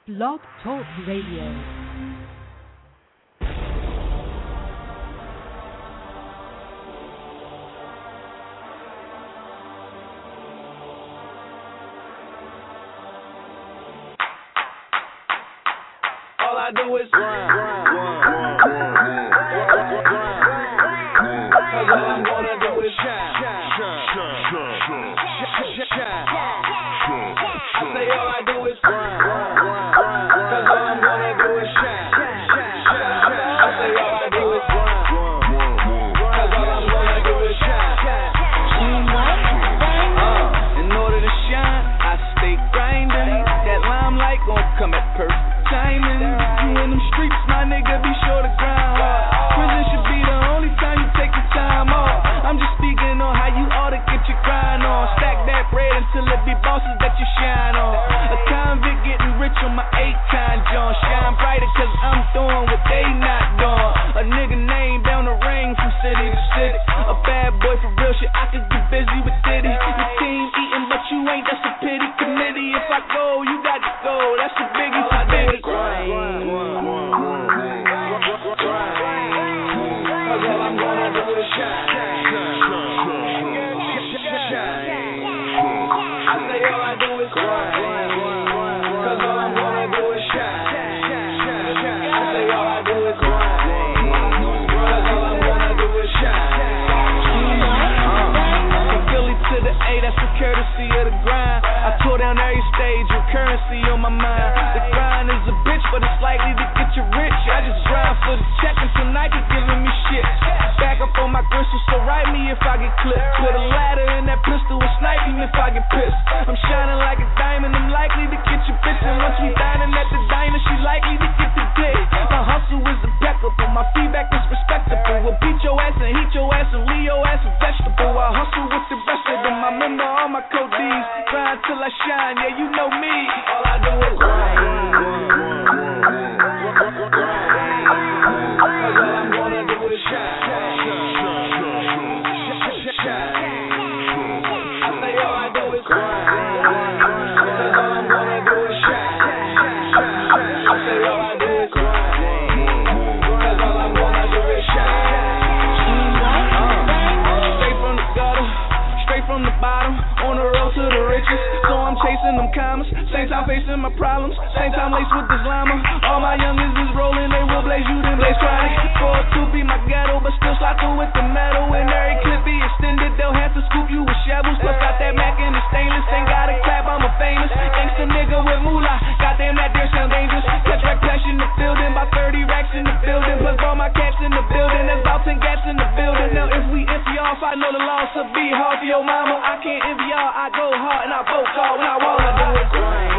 Blog Talk Radio. All I do is grind. Cause all I'm gonna do is shine. I say all I do is grind. Cause all I'm gonna do is shine. I say all I do is grind. Cause all I'm gonna do is shine. In order to shine, I stay grinding. That limelight gon' come at perfect timing. You in them streets, my nigga, be sure to grind hard. Prison should be the only time you take your time off. I'm just speaking on how you ought to get your grind on. Stack that bread until it be bosses that you shine on. A convict getting rich on my 8-kind John. Shine brighter cause I'm doing what they not doing. A nigga name down the ring from city to city. A bad boy for real shit, I could get busy with Diddy. Your team eating but you ain't, that's a pity. Committee, if I go, you got to go. That's a biggie for biggie. Cause all I'm gonna do is shine. I say all I do is grind. Cause all I'm gonna do is shine. I say all I do is grind. Cause all I'm gonna do is shine. From Philly to the A, that's the courtesy of the grind. I tore down every stage with currency on my mind. The grind is a bitch, but it's likely to get you rich. I just grind for the check until Nike giving me shit. Back up on my gristle, so write me if I get clipped. Put a ladder in that pistol and snipe me if I get pissed. I'm shining like a diamond, I'm likely to get you bitch. And once we dining at the diner, she likely to get the dick. My hustle is impeccable, my feedback is respectable. We'll beat your ass and heat your ass and leave your ass a vegetable. I hustle with the rest of them, I remember all my code D's. Grind till I shine, yeah, you know me. All I do is grind. Cause all I'm gonna do is shine. I say all I do is grind. Cause all I'm gonna do is shine. I say all I do is grind. Cause all I'm gonna do is shine. Straight from the gutter, straight from the bottom, on the road to the riches. So I'm chasing them commas, same time facing my problems, same time laced with this llama. All my youngins is rolling, they will blaze you, then blaze chronic. 4-2 be my ghetto, but still slide through with the metal. And every clip be extended, they'll have to scoop you with shovels. Plus got that Mac in the stainless, ain't got a clap, I'm a famous gangsta nigga with moolah. Goddamn that there sound dangerous. Catch that clash in the building, about 30 racks in the building. Plus all my cats in the building, there's about 10 gats in the building. Now if we empty off, I know the loss will be hard for your mama. I can't envy y'all, I go hard and I vote hard when I wanna do it. Grind.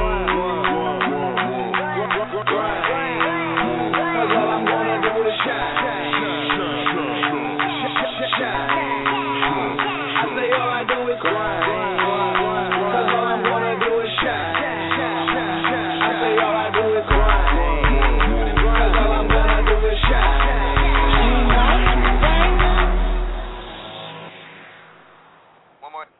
Cause all I'm gonna do is shine. I say all I do is grind. Cause all I'm gonna do is shine. I say all I do is grind. Cause all I'm gonna do is shine. One more.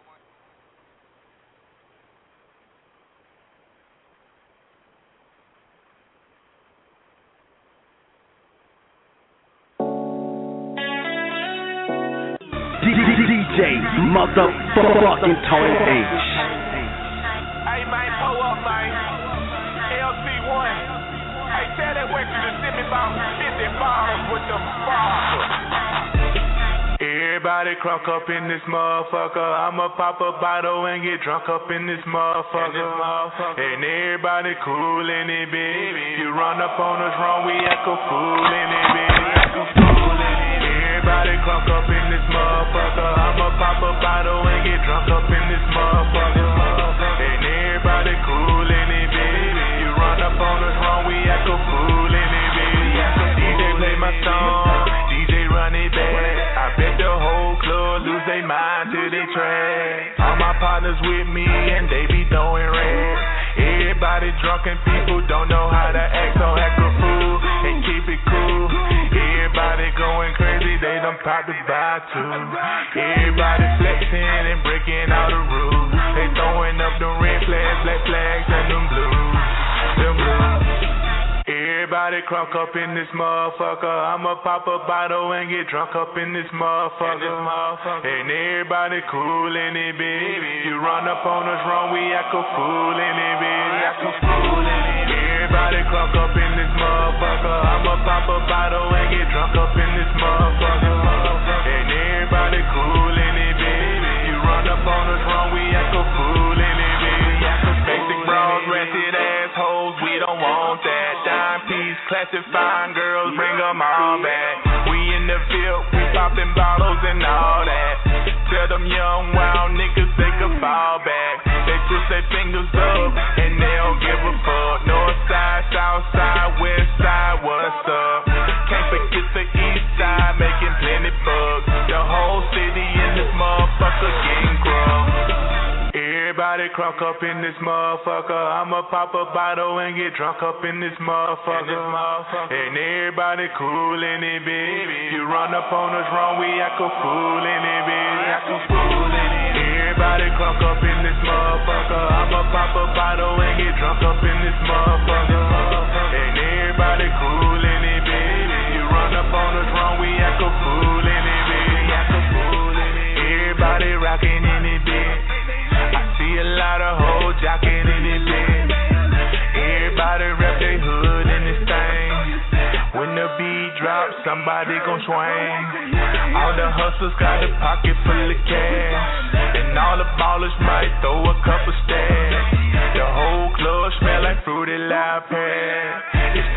DJ motherfucking Tony H. Hey man, pull up man. LC1. Hey, tell that worker to send me about 50 bottles with the father. Everybody crunk up in this motherfucker. I'ma pop a bottle and get drunk up in this motherfucker. And everybody cool in it, bitch. You run up on us wrong, we act a fool in it, bitch. Everybody crunk up in this motherfucker. I'ma pop a bottle and get drunk up in this motherfucker. And everybody cool in it, baby. You run up on us wrong, we act a fool in it, baby. DJ play my song, DJ run it back. I bet the whole club lose their mind to the track. All my partners with me and they be throwing rats. Everybody drunk and people don't know how to act, so act a fool and keep it cool. Everybody going crazy, they done popped the vibe too. Everybody flexing and breaking all the rules. They throwing up the red flags, black flags, and them blues. Everybody crunk up in this motherfucker. I'ma pop a bottle and get drunk up in this motherfucker. And everybody cool in it, bitch. You run up on us wrong, we act a fool in it, bitch. Everybody crunk up in this motherfucker. I'ma pop a bottle and get drunk up in this motherfucker. And everybody cool in it, bitch. You run up on us wrong, we act a fool in it, bitch. Basic bras, ratchet assholes, we don't want that. Dime piece, classifying girls, bring them all back. We in the field, we popping bottles and all that. Tell them young, wild niggas they can fall back. They twist their fingers up and they don't give a fuck. North side, south side, west side, what's up? Can't forget the east side, making plenty bucks. The whole city in this motherfucker getting crunk. Everybody crunk up in this motherfucker. I'ma pop a bottle and get drunk up in this motherfucker. And everybody cool in it, bitch. You run up on us wrong, we act a fool in it, bitch. Everybody crunk up in this motherfucker. I'ma pop a bottle and get drunk up in this motherfucker. And everybody cool in it, bitch. You run up on us wrong, we act a fool in it, bitch. Everybody rockin' in it, bitch. I see a lot of hoes jockin' in it, bitch. Everybody rep their hood in this thing. When the beat drops, somebody gon' swing. All the hustlers got a pocket full of cash, and all the ballers might throw a couple stacks. The whole club smell like Fruity Loud Pad. It's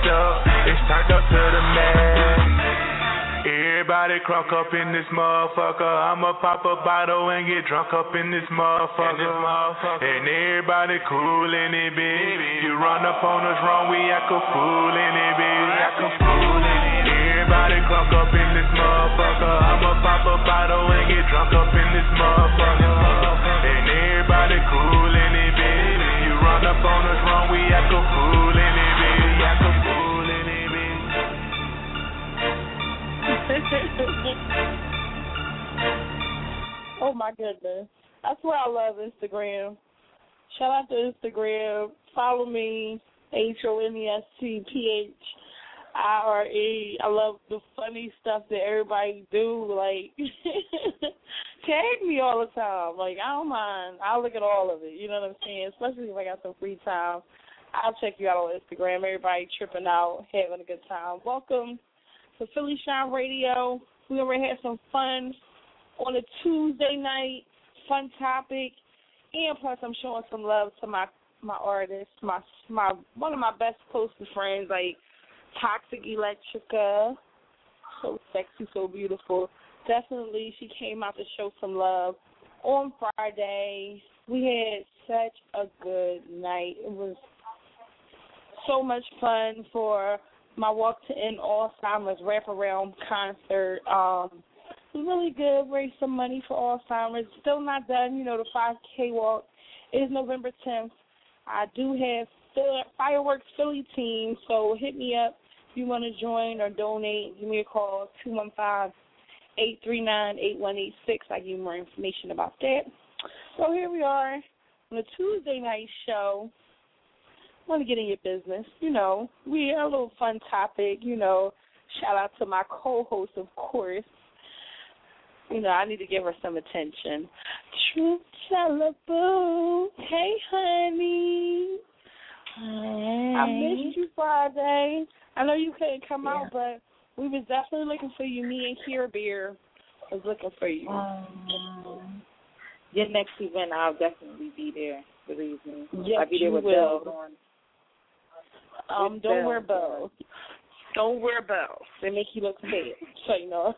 turned up to the max. Everybody crunk up in this motherfucker. I'ma pop a bottle and get drunk up in this motherfucker. And everybody cool in it, bitch. You run up on us wrong, we act a fool in it, bitch. Everybody crunk up in this motherfucker. I'ma pop a bottle and get drunk up in this motherfucker. And everybody cool in it, bitch. You run up on us wrong, we act a fool in it, bitch. Act a fool in it, bitch. Oh my goodness. That's why I love Instagram. Shout out to Instagram. Follow me, HONESTPHIRE. I love the funny stuff that everybody do. Like, tag me all the time. Like, I don't mind. I'll look at all of it. You know what I'm saying? Especially if I got some free time. I'll check you out on Instagram. Everybody tripping out, having a good time. Welcome to Philly Shine Radio. We're going to have some fun on a Tuesday night, fun topic, and plus I'm showing some love to my artists, my one of my best closest friends, like Toxic Electrica, so sexy, so beautiful. Definitely, she came out to show some love on Friday. We had such a good night. It was so much fun for my Walk to End Alzheimer's wraparound concert. It was really good. Raised some money for Alzheimer's. Still not done. You know, the 5K walk is November 10th. I do have Fireworks Philly team, so hit me up if you want to join or donate. Give me a call, 215-839-8186. I give you more information about that. So here we are on a Tuesday night show. I want to get in your business. You know, we have a little fun topic. You know, shout out to my co-host, of course. You know, I need to give her some attention. Truth Boo. Hey, honey. Hi. I missed you Friday. I know you couldn't come out, but we was definitely looking for you. Me and Kira Beer was looking for you. Your next event, I'll definitely be there. Believe me. Yes, I'll be there with bells on. Don't wear bells. Don't wear bells. They make you look fat. So you know.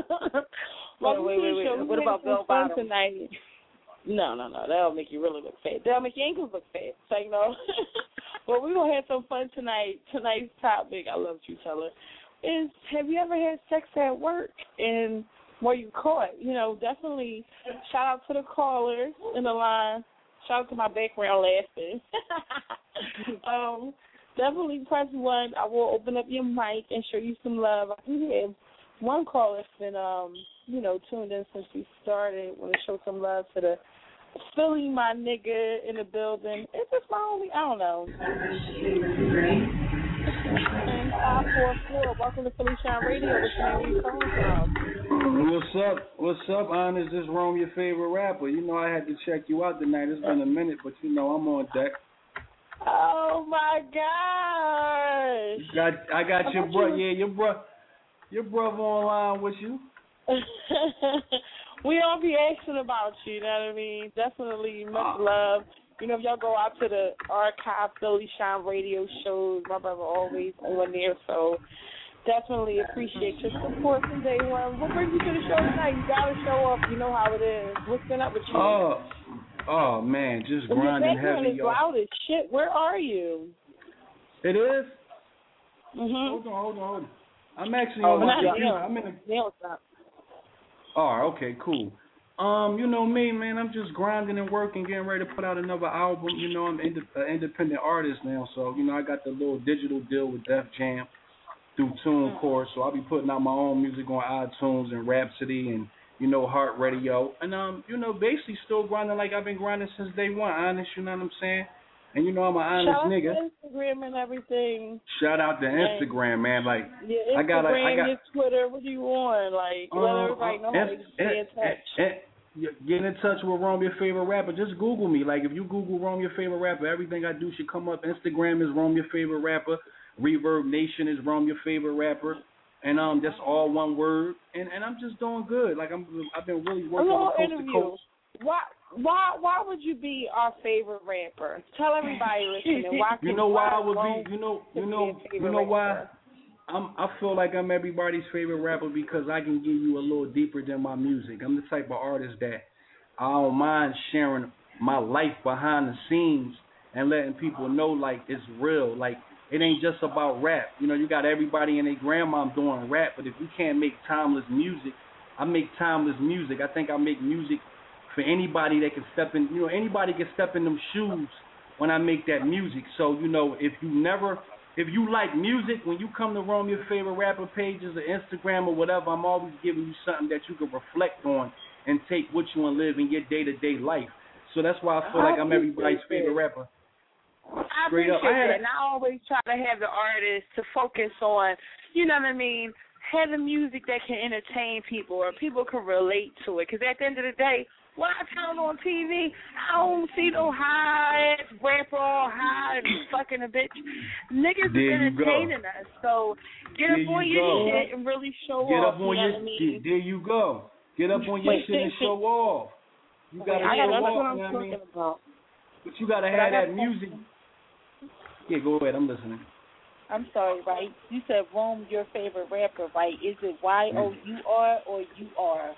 Wait. What about bell bottoms tonight? No. That'll make you really look fat. That'll make your ankles look fat. So you know. Well, we're gonna have some fun tonight. Tonight's topic, I love you, Teller, is have you ever had sex at work and were you caught? You know, definitely shout out to the callers in the line. Shout out to my background laughing. Definitely press 1. I will open up your mic and show you some love. I do have one caller that's been, tuned in since we started. Want to show some love to the Philly, my nigga, in the building. It's just my only, I don't know. And 544, welcome to Philly Shine Radio. What's your name? Where you calling from? What's up, Honest? This Rome, your favorite rapper. You know I had to check you out tonight. It's been a minute, but you know I'm on deck. Oh my gosh! I got your brother. Yeah, your brother online with you. We don't be asking about you. You know what I mean? Definitely much love. You know, if y'all go out to the archive Philly Shine Radio shows, my brother always on there. So definitely appreciate your support from day one. What brings you to the show tonight? You gotta show up. You know how it is. What's been up with you? Oh man, just grinding heavy, y'all. Your background is loud as shit. Where are you? It is? Mhm. Hold on. I'm actually I'm in the Oh, okay, cool. You know me, man. I'm just grinding and working, getting ready to put out another album. You know, I'm an independent artist now, so you know I got the little digital deal with Def Jam through TuneCore, so I'll be putting out my own music on iTunes and Rhapsody and Heart Radio, and you know, basically still grinding like I've been grinding since day one. Honest, you know what I'm saying? And you know I'm an honest nigga. Shout out to Instagram and everything. Shout out to Instagram, man. Like Instagram, I got your Twitter. What do you want? Like let everybody know how to stay in touch. Get in touch with Rome, your favorite rapper. Just Google me. Like if you Google Rome, your favorite rapper, everything I do should come up. Instagram is Rome, your favorite rapper. Reverb Nation is Rome, your favorite rapper. And that's all one word. And I'm just doing good. Like I've been really working on coast to coast. Why would you be our favorite rapper? Tell everybody listening why. You know why I would be. You know why. I feel like I'm everybody's favorite rapper because I can give you a little deeper than my music. I'm the type of artist that I don't mind sharing my life behind the scenes and letting people know like it's real. Like it ain't just about rap. You know, you got everybody and their grandma doing rap, but if you can't make timeless music, I make timeless music. I think I make music for anybody that can step in, anybody can step in them shoes when I make that music. So, if you like music, when you come to Rome, your favorite rapper pages or Instagram or whatever, I'm always giving you something that you can reflect on and take with you and live in your day-to-day life. So that's why I feel like I'm everybody's favorite rapper. I appreciate that, and I always try to have the artist to focus on, you know what I mean, have the music that can entertain people or people can relate to it. Because at the end of the day, when I turn on TV, I don't see no high-ass rapper all high and fucking a bitch. Niggas is entertaining us, so get up on your shit and really show off. You know what I mean? There you go. Get up on your shit and show off. You got to show off, you know what I mean? But you got to have that music. Yeah, go ahead. I'm listening. I'm sorry, right? You said Rome, your favorite rapper, right? Is it Y-O-U-R or U-R?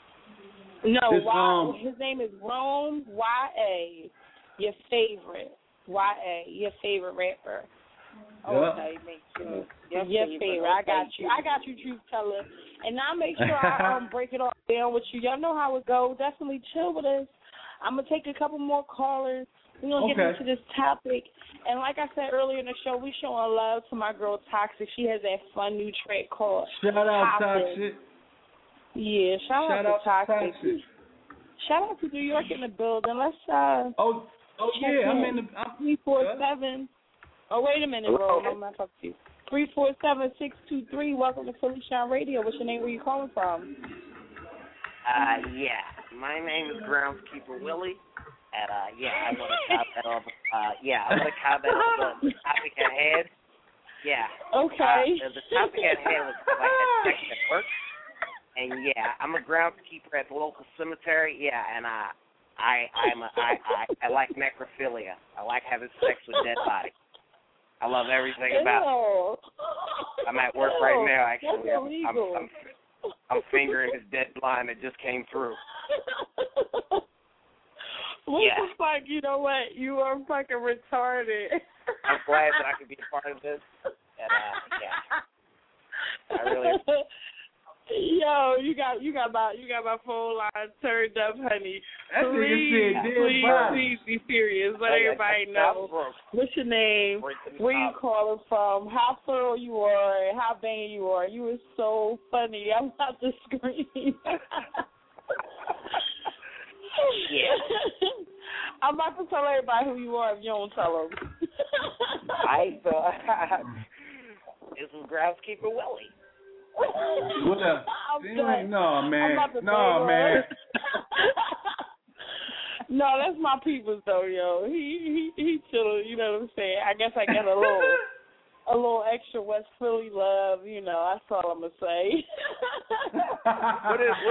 No, his name is Rome, Y-A, your favorite. Y-A, your favorite rapper. Okay, make sure. Your favorite. I got you, truth teller. And now make sure I break it all down with you. Y'all know how it goes. Definitely chill with us. I'm going to take a couple more callers. We're going to get into this topic. And like I said earlier in the show, we're showing love to my girl Toxic. She has that fun new track called Shout out Toxic. Yeah, shout out to Toxic. Shout out to New York in the building. Let's yeah, I'm in the 347. Oh, wait a minute, bro. I'm not talking to you. 347-623. Welcome to Philly Shine Radio. What's your name? Where you calling from? Yeah. My name is Groundskeeper Willie. And I want to comment on the topic at hand. Yeah. Okay. The topic at hand was like a sex at work. And yeah, I'm a groundskeeper at the local cemetery. Yeah, and I like necrophilia. I like having sex with dead bodies. I love everything about it. I'm at work right now. Actually, I'm fingering his dead blind that just came through. What the fuck? You know what? You are fucking retarded. I'm glad that I could be a part of this. And I really. Yo, you got my phone line turned up, honey. Please be serious. Let everybody know what's your name, where you calling from, how thorough you are, and how banging you are. You are so funny. I'm about to scream. I'm about to tell everybody who you are if you don't tell them. This is Groundskeeper Willie. What up? No, man. No, that's my peoples though, yo. He chillin', you know what I'm saying? I guess I got a little extra West Philly love, you know, that's all I'm gonna say. What is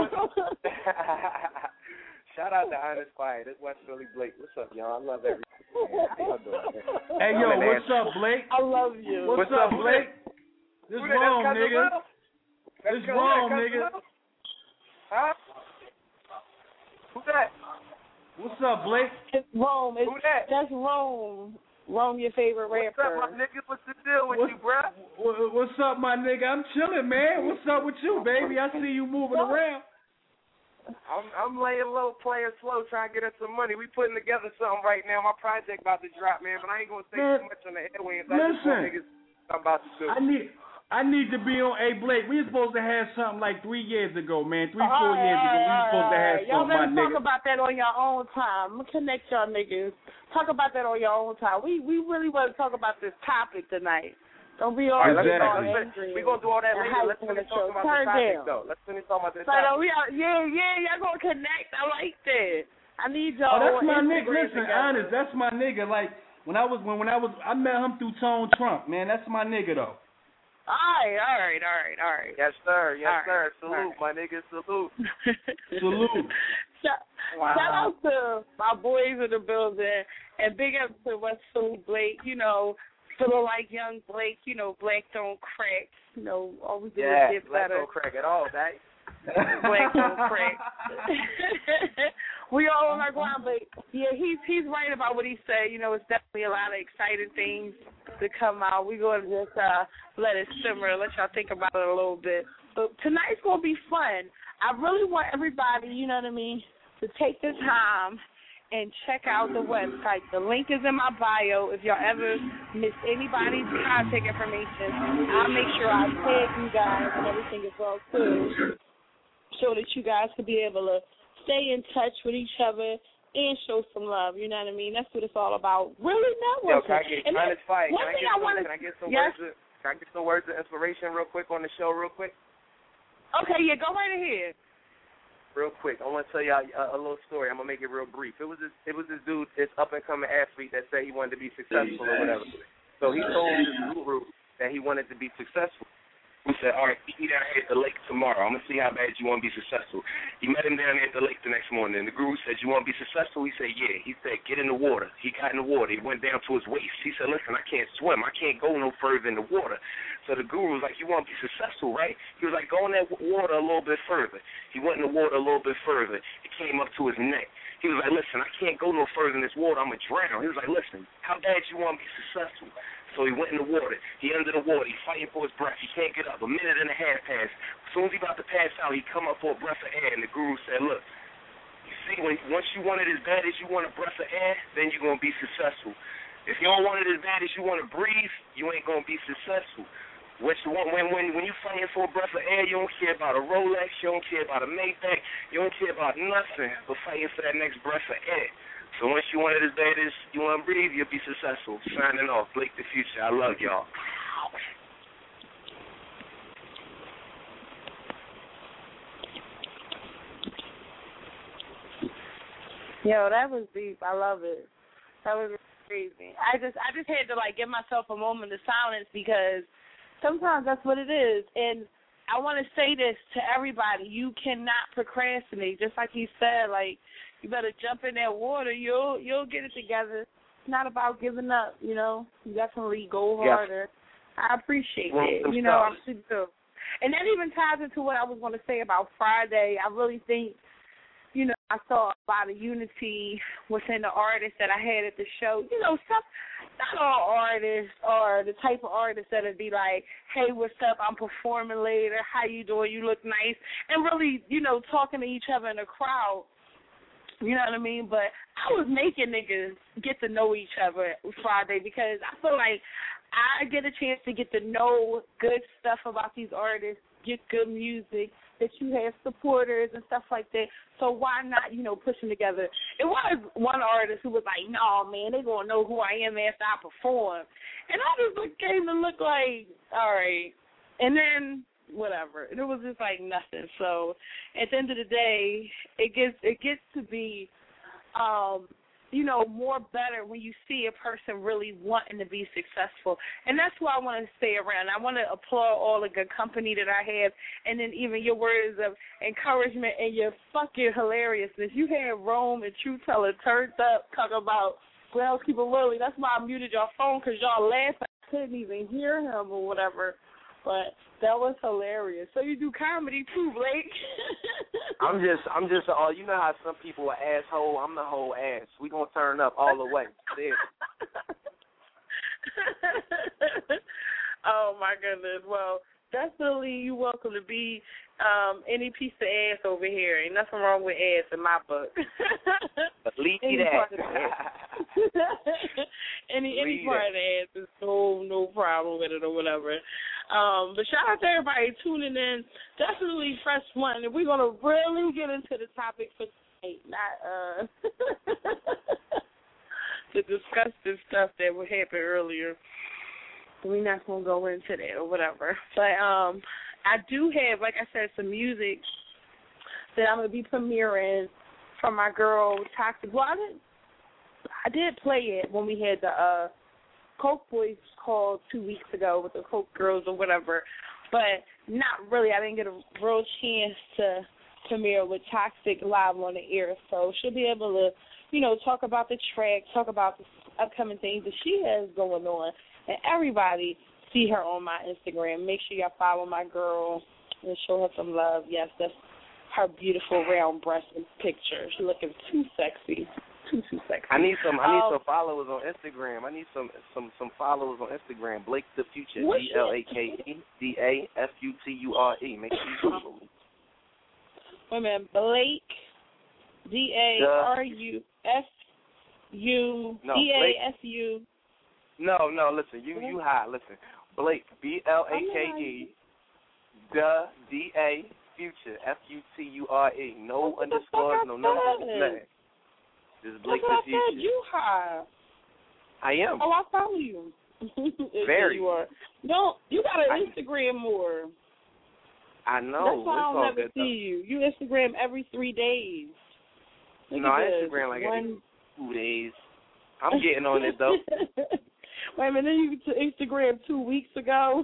Shout out to Honest Quiet. It's West Philly Blake. What's up, y'all? I love everything. How y'all doing? Hey, yo, what's up, Blake? I love you. What's up, Blake? This wrong, nigga. This wrong, nigga. Huh? Who's that? What's up, Blake? It's Rome. Who that? That's Rome. Rome, your favorite rapper. What's up, my nigga? What's the deal with you, bruh? What's up, my nigga? I'm chilling, man. What's up with you, baby? I see you moving around. I'm laying low, playing slow, trying to get us some money. We putting together something right now. My project about to drop, man, but I ain't gonna say too much on the airwaves. Listen, I'm about to do. I need to be on A Blake. We were supposed to have something like 3 years ago, man. 3-4 years ago, we were supposed to have y'all something, my nigga. Y'all better talk about that on your own time. I'm gonna connect y'all niggas. Talk about that on your own time. We really want to talk about this topic tonight. Don't be all angry. We're going to do all that later. Let's finish talking about the topic, though. Let's finish talking about this topic. Yeah, y'all going to connect. I like that. I need y'all. Oh, that's my nigga. Listen, together. honest, that's my nigga. Like, when I met him through Tone Trump, man. That's my nigga, though. All right. Yes, sir. Salute, my nigga. Salute. Salute. Shout out to my boys in the building, and big up to West Philly Blake, you know, feeling like young Blake, you know, Black don't crack, you know, always do it get Black better. Don't crack at all, right? Black don't crack. We all on our ground, but yeah, he's right about what he said. You know, it's definitely a lot of exciting things to come out. We're going to just let it simmer, let y'all think about it a little bit. But tonight's going to be fun. I really want everybody, you know what I mean, to take the time and check out the website. The link is in my bio. If y'all ever miss anybody's contact information, I'll make sure I tag you guys and everything as well, too, so that you guys can be able to stay in touch with each other and show some love. You know what I mean? That's what it's all about. Really networking. Can I get some words of inspiration real quick on the show real quick? Okay, yeah, go right ahead. Real quick, I want to tell y'all a little story. I'm gonna make it real brief. It was this dude, this up and coming athlete that said he wanted to be successful or whatever. So he told his guru that he wanted to be successful. He said, all right, meet me down here at the lake tomorrow. I'm going to see how bad you want to be successful. He met him down there at the lake the next morning, and the guru said, you want to be successful? He said, yeah. He said, get in the water. He got in the water. He went down to his waist. He said, listen, I can't swim. I can't go no further in the water. So the guru was like, you want to be successful, right? He was like, go in that water a little bit further. He went in the water a little bit further. It came up to his neck. He was like, listen, I can't go no further in this water. I'm going to drown. He was like, listen, how bad you want to be successful? So he went in the water. He under the water. He fighting for his breath. He can't get up. A minute and a half passed. As soon as he about to pass out, he come up for a breath of air, and the guru said, look, you see, once you want it as bad as you want a breath of air, then you're going to be successful. If you don't want it as bad as you want to breathe, you ain't going to be successful. When you're fighting for a breath of air, you don't care about a Rolex, you don't care about a Maybach, you don't care about nothing but fighting for that next breath of air. So once you want it as bad as you want to breathe, you'll be successful. Signing off, Blake the Future. I love y'all. Yo, that was deep. I love it. That was crazy. I just had to give myself a moment of silence because sometimes that's what it is. And I want to say this to everybody: you cannot procrastinate. Just like he said, you better jump in that water. You'll get it together. It's not about giving up, you know. You definitely go harder. Yeah. I appreciate it. You know, I really do. And that even ties into what I was going to say about Friday. I really think, you know, I saw a lot of unity within the artists that I had at the show. You know, not all artists are the type of artists that would be like, hey, what's up? I'm performing later. How you doing? You look nice. And really, you know, talking to each other in the crowd. You know what I mean? But I was making niggas get to know each other Friday because I feel like I get a chance to get to know good stuff about these artists get good music, that you have supporters and stuff like that. So why not, push them together? It was one artist who was like, no, man, they're going to know who I am after I perform. And I just came to look like, all right. And then whatever. And it was just like nothing. So at the end of the day, it gets to be more better when you see a person really wanting to be successful. And that's why I want to stay around. I want to applaud all the good company that I have, and then even your words of encouragement and your fucking hilariousness. You had Rome and True Teller turned up talking about Groundskeeper Willie. That's why I muted your phone, because y'all laughed. I couldn't even hear him or whatever. But that was hilarious. So you do comedy too, Blake? I'm just you know how some people are asshole? I'm the whole ass. We gonna turn up all the way. Oh my goodness. Well, definitely you're welcome to be any piece of ass over here. Ain't nothing wrong with ass in my book. Leave that. any part of the ass is no problem with it or whatever. But shout out to everybody tuning in. Definitely press 1. And we're gonna really get into the topic for tonight, not to discuss this stuff that would happen earlier. We're not gonna go into that or whatever. But I do have, like I said, some music that I'm gonna be premiering from my girl Toxic. Well, I did play it when we had the Coke Boys call 2 weeks ago with the Coke Girls or whatever, but not really. I didn't get a real chance to premiere with Toxic live on the air, so she'll be able to, talk about the track, talk about the upcoming things that she has going on, and everybody see her on my Instagram. Make sure y'all follow my girl and show her some love. Yes, that's her beautiful round breast picture. She's looking too sexy. Too sexy. I need some followers on Instagram. I need some followers on Instagram. Blake the Future. BlakeDaFuture. Make sure you follow me. Wait a minute. Blake DaFuDaSu. No. Listen, you high. Listen, Blake BLAKE. The DA Future FUTURE. No underscores. No nothing. This is Blake the Future. Said you high. I am. Oh, I follow you. Very. You are. No, you gotta Instagram more. I know. That's why I'll never see you. You Instagram every 3 days. I Instagram like every 2 days. I'm getting on it though. Wait a minute, you Instagram 2 weeks ago.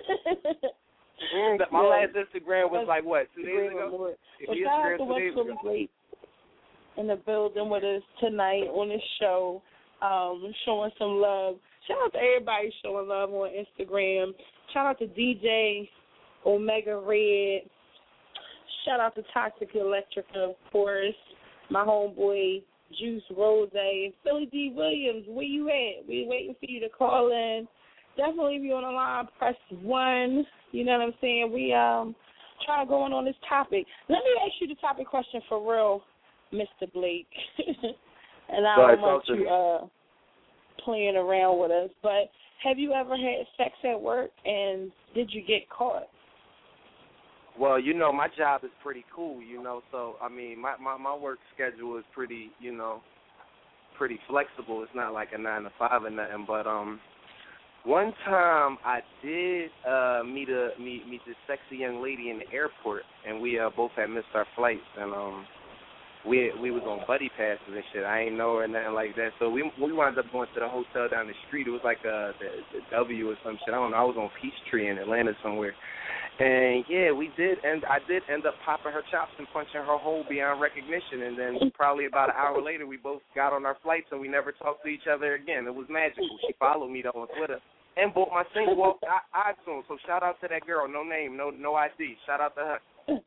My last Instagram was like what, 2 days ago? Well, shout out to West Philly Blake in the building with us tonight on this show, showing some love. Shout out to everybody showing love on Instagram. Shout out to DJ Omega Red. Shout out to Toxic Electrica, of course. My homeboy Juice Rose. Philly D. Williams, where you at? We're waiting for you to call in. Definitely, if you're on the line, press 1. You know what I'm saying? We trying to go on this topic. Let me ask you the topic question for real, Mr. Blake. And I don't want you playing around with us, but have you ever had sex at work, and did you get caught? Well, my job is pretty cool, so, I mean, my work schedule is pretty, pretty flexible. It's not like a 9 to 5 or nothing, but one time I did meet this sexy young lady in the airport, and we both had missed our flights, and we was on buddy passes and shit. I ain't know her or nothing like that, so we wound up going to the hotel down the street. It was like the W or some shit. I don't know. I was on Peachtree in Atlanta somewhere. And, yeah, I did end up popping her chops and punching her hole beyond recognition. And then probably about an hour later, we both got on our flights and we never talked to each other again. It was magical. She followed me, though, on Twitter and bought my single iTunes. So shout out to that girl. No name, no ID. Shout out to her.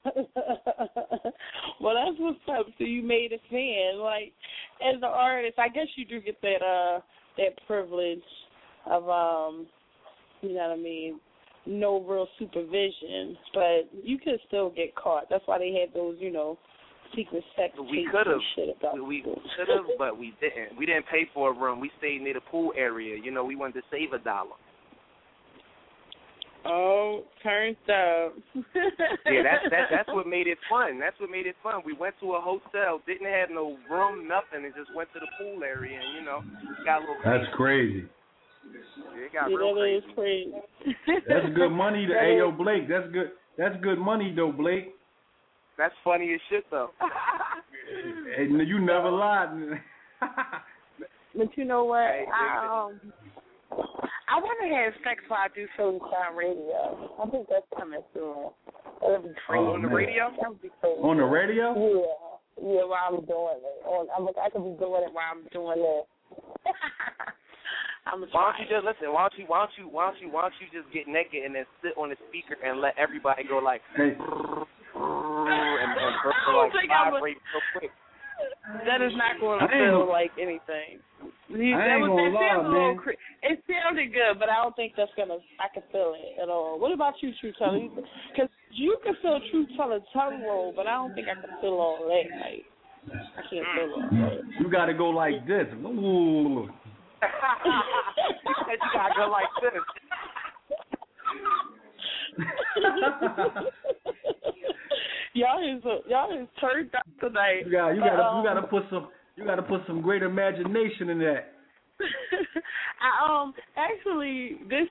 Well, that's what's up. So you made a fan. Like, as an artist, I guess you do get that privilege of, you know what I mean, no real supervision, but you could still get caught. That's why they had those, secret sex tapes and shit about we could have, but we didn't. We didn't pay for a room. We stayed near the pool area. We wanted to save $1. Oh, turned up. Yeah, that's what made it fun. That's what made it fun. We went to a hotel, didn't have no room, nothing, and just went to the pool area, and got a little. That's crazy. Yeah, it got real crazy. Is crazy. That's good money to Ayo Blake. That's good. That's good money though, Blake. That's funny as shit though. Hey, you never lied. But you know what? I want to have sex while I do Philly Shine Radio. I think that's coming soon. That'll be crazy. On the radio? That would be crazy. On the radio? Yeah, while I'm doing it. I could be doing it while I'm doing it. Why don't you just listen? Why don't you just get naked and then sit on the speaker and let everybody go like, hey. and like vibrate so quick. That is not going to feel like anything. It sounded good, but I don't think I can feel it at all. What about you, True Teller? Because you can feel True Teller tongue roll, but I don't think I can feel all that. Like, I can't feel all that. You got to go like this. Ooh. You got to go like this. Y'all is turned up tonight. You gotta put some great imagination in that. Actually this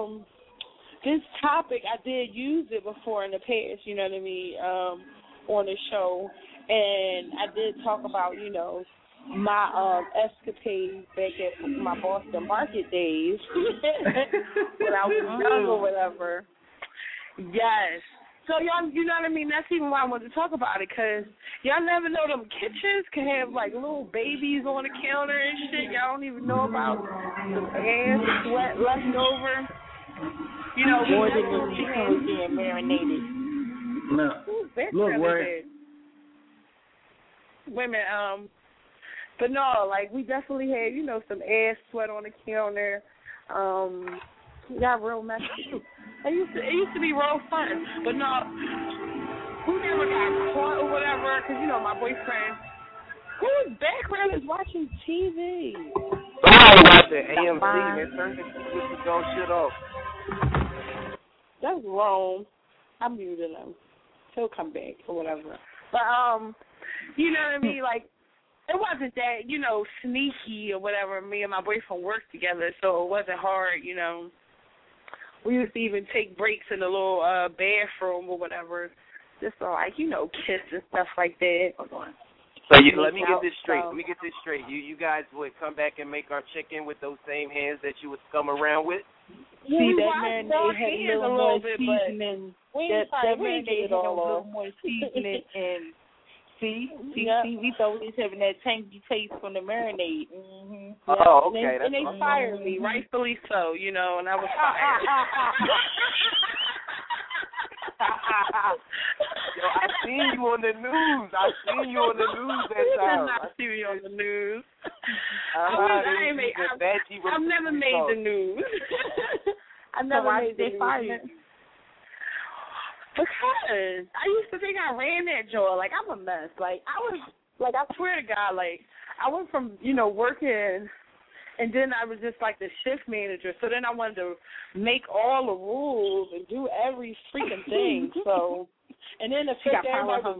topic I did use it before in the past, you know what I mean, on the show, and I did talk about, my escapades back at my Boston Market days when I was young or whatever. Yes. So y'all, you know what I mean? That's even why I wanted to talk about it, because y'all never know them kitchens can have, like, little babies on the counter and shit. Y'all don't even know about the ass sweat left over. More than the chicken was being marinated. No. Look, right. Women, but no, like, we definitely had, some ass sweat on the counter. Got real messy. It used to be real fun, but no, we never got caught or whatever, because, my boyfriend, whose background is watching TV? Somebody watching AMC, man. Turn this shit off. That's wrong. I muted him. He'll come back or whatever. But, you know what I mean? Like, it wasn't that, sneaky or whatever. Me and my boyfriend worked together, so it wasn't hard, We used to even take breaks in the little bathroom or whatever, just to, like, kiss and stuff like that. So let me get this straight. You guys would come back and make our chicken with those same hands that you would scum around with? Yeah, see, that marinade had a little bit, seasoning. That marinade had a little more seasoning and... See, we thought we was having that tangy taste from the marinade. Mm-hmm. Oh, okay. And they fired me, rightfully so, and I was fired. Yo, I seen you on the news. That time. I see you on the news. I've never made the news. I've never made the news. Because I used to think I ran that joint. Like, I'm a mess. Like, I swear to God, like, I went from, working, and then I was just like the shift manager. So then I wanted to make all the rules and do every freaking thing. So, and then everybody was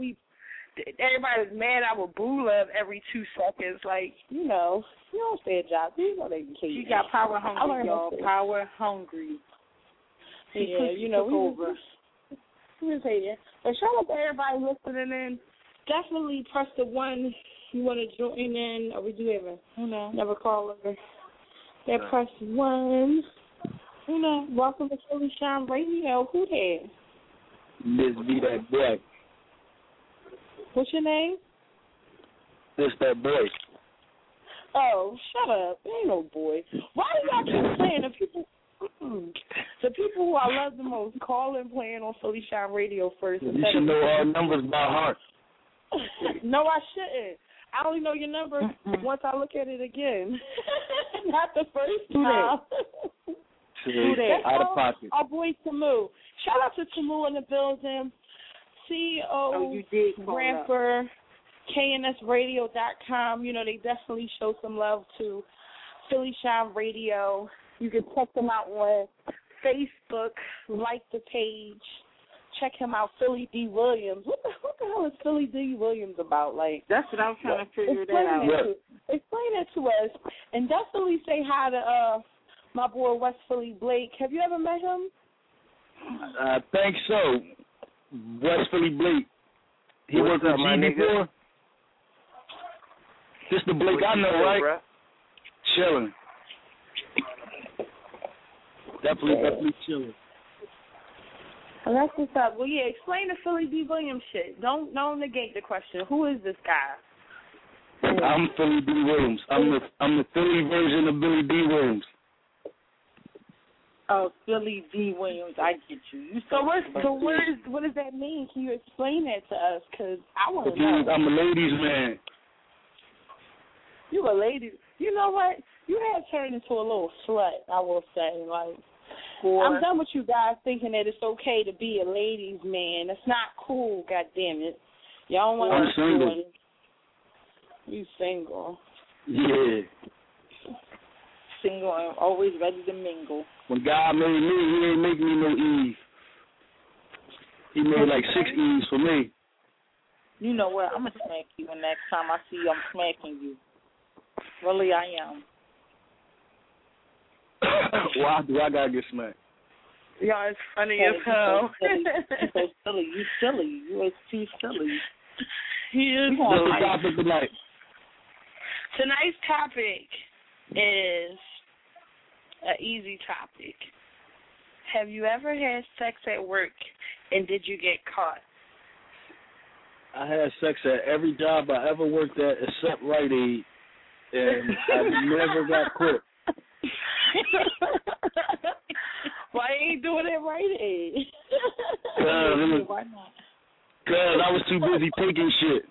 mad I would boo love every 2 seconds. Like, you don't stay a job. You know they can kill you. She got power hungry, y'all. Power hungry. Yeah, over. But shout out to everybody listening in. Definitely press the 1 you want to join in, or we do have never call over. Yeah, press 1. Welcome to Philly Shine Radio. Who there? This be that boy. What's your name? This that boy. Oh, shut up. There ain't no boy. Why do y'all keep playing the people? The people who I love the most call and playing on Philly Shine Radio first. You should know all numbers by heart. No, I shouldn't. I only know your number once I look at it again. Not the first time. Out of pocket. Our boy Tamu. Shout out to Tamu in the building. CEO, rapper, KNSRadio.com. They definitely show some love to Philly Shine Radio. You can check them out on Facebook, like the page. Check him out, Philly D. Williams. What the hell is Philly D. Williams about? Like, that's what I'm trying to figure that out. Explain it to us, and definitely say hi to my boy West Philly Blake. Have you ever met him? I think so. West Philly Blake. He worked with G before. This the Blake I know, right? Bro? Chilling. Definitely chilling. Well, that's what's up. Well, yeah, explain the Philly D. Williams shit. Don't negate the question. Who is this guy? I'm Philly D. Williams. I'm the Philly version of Billy D. Williams. Oh, Philly D. Williams, I get you. What does that mean? Can you explain that to us? Because I want to know. I'm a ladies' man. You a lady. You know what? You have turned into a little slut, I will say. Like, I'm done with you guys thinking that it's okay to be a ladies' man. That's not cool, goddammit. Y'all don't want to do it. You single. Yeah. Single and always ready to mingle. When God made me, he ain't make me no Eve. He made like 6 Eves for me. You know what? I'm going to smack you, and next time I see you, I'm smacking you. Really, I am. Why do I got to get smacked? Y'all, it's funny as hell. You're so silly. You silly. You are too silly. He is What's the topic tonight? Tonight's topic is an easy topic. Have you ever had sex at work, and did you get caught? I had sex at every job I ever worked at except Rite Aid, and I never got caught. Why ain't doing it Rite Aid? Why not? Because I was too busy taking shit.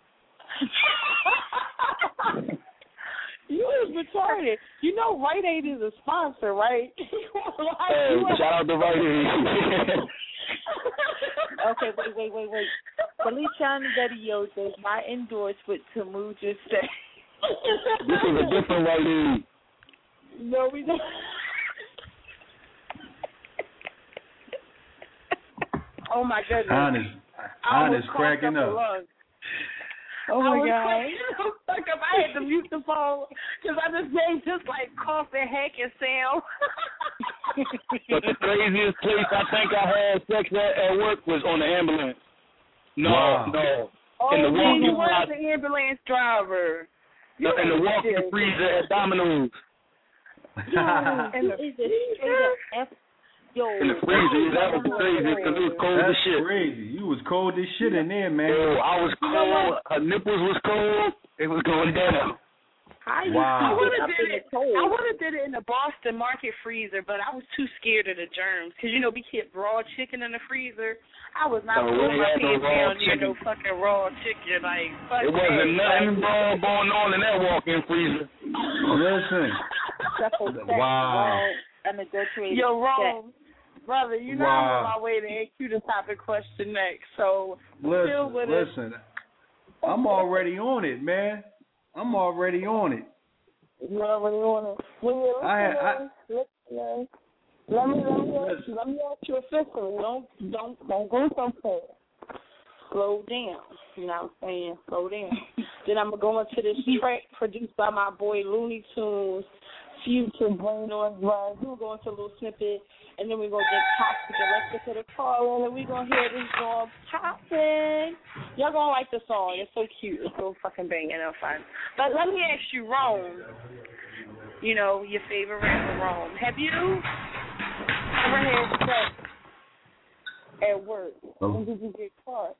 You was retarded. You know Rite Aid is a sponsor, right? Shout out to Rite Aid. Okay, wait. Feliciano Video does not endorse what Tamu just said. This is a different Rite Aid. No, we don't. Oh my goodness. Honest cracking up. Oh my God. I had to mute the phone because I just made just like cough and hacking sound. But the craziest place I think I had sex at work was on the ambulance. No. Oh, in the you was the ambulance driver. In the walk-in freezer at Domino's. In the freezer, that was crazy because it was cold as shit. That's crazy. You was cold as shit in there, man. Yo, I was cold. Her nipples was cold. It was going down. I would have did it in the Boston Market freezer, but I was too scared of the germs because we keep raw chicken in the freezer. I was not putting my pants down near no fucking raw chicken. Like, fuck it wasn't nothing wrong going on in that walk-in freezer. Listen. Wow. You're wrong. Brother, you know I'm on my way to ask you the topic question next. So listen. I'm already on it, man. I'm already on it. You already on it. When you're listening, let me ask you officially. Don't go so fast. Slow down. You know what I'm saying? Slow down. Then I'm gonna go into this track produced by my boy Looney Tunes, Future, Brain on Run. We're going to a little snippet, and then we're going to get Toxic Electric to the call, and we're going to hear this song, Toxic. Y'all going to like the song. It's so cute. It's so fucking banging and fun. But let me ask you, Rome, your favorite rapper, Rome. Have you ever had sex at work? And did you get caught?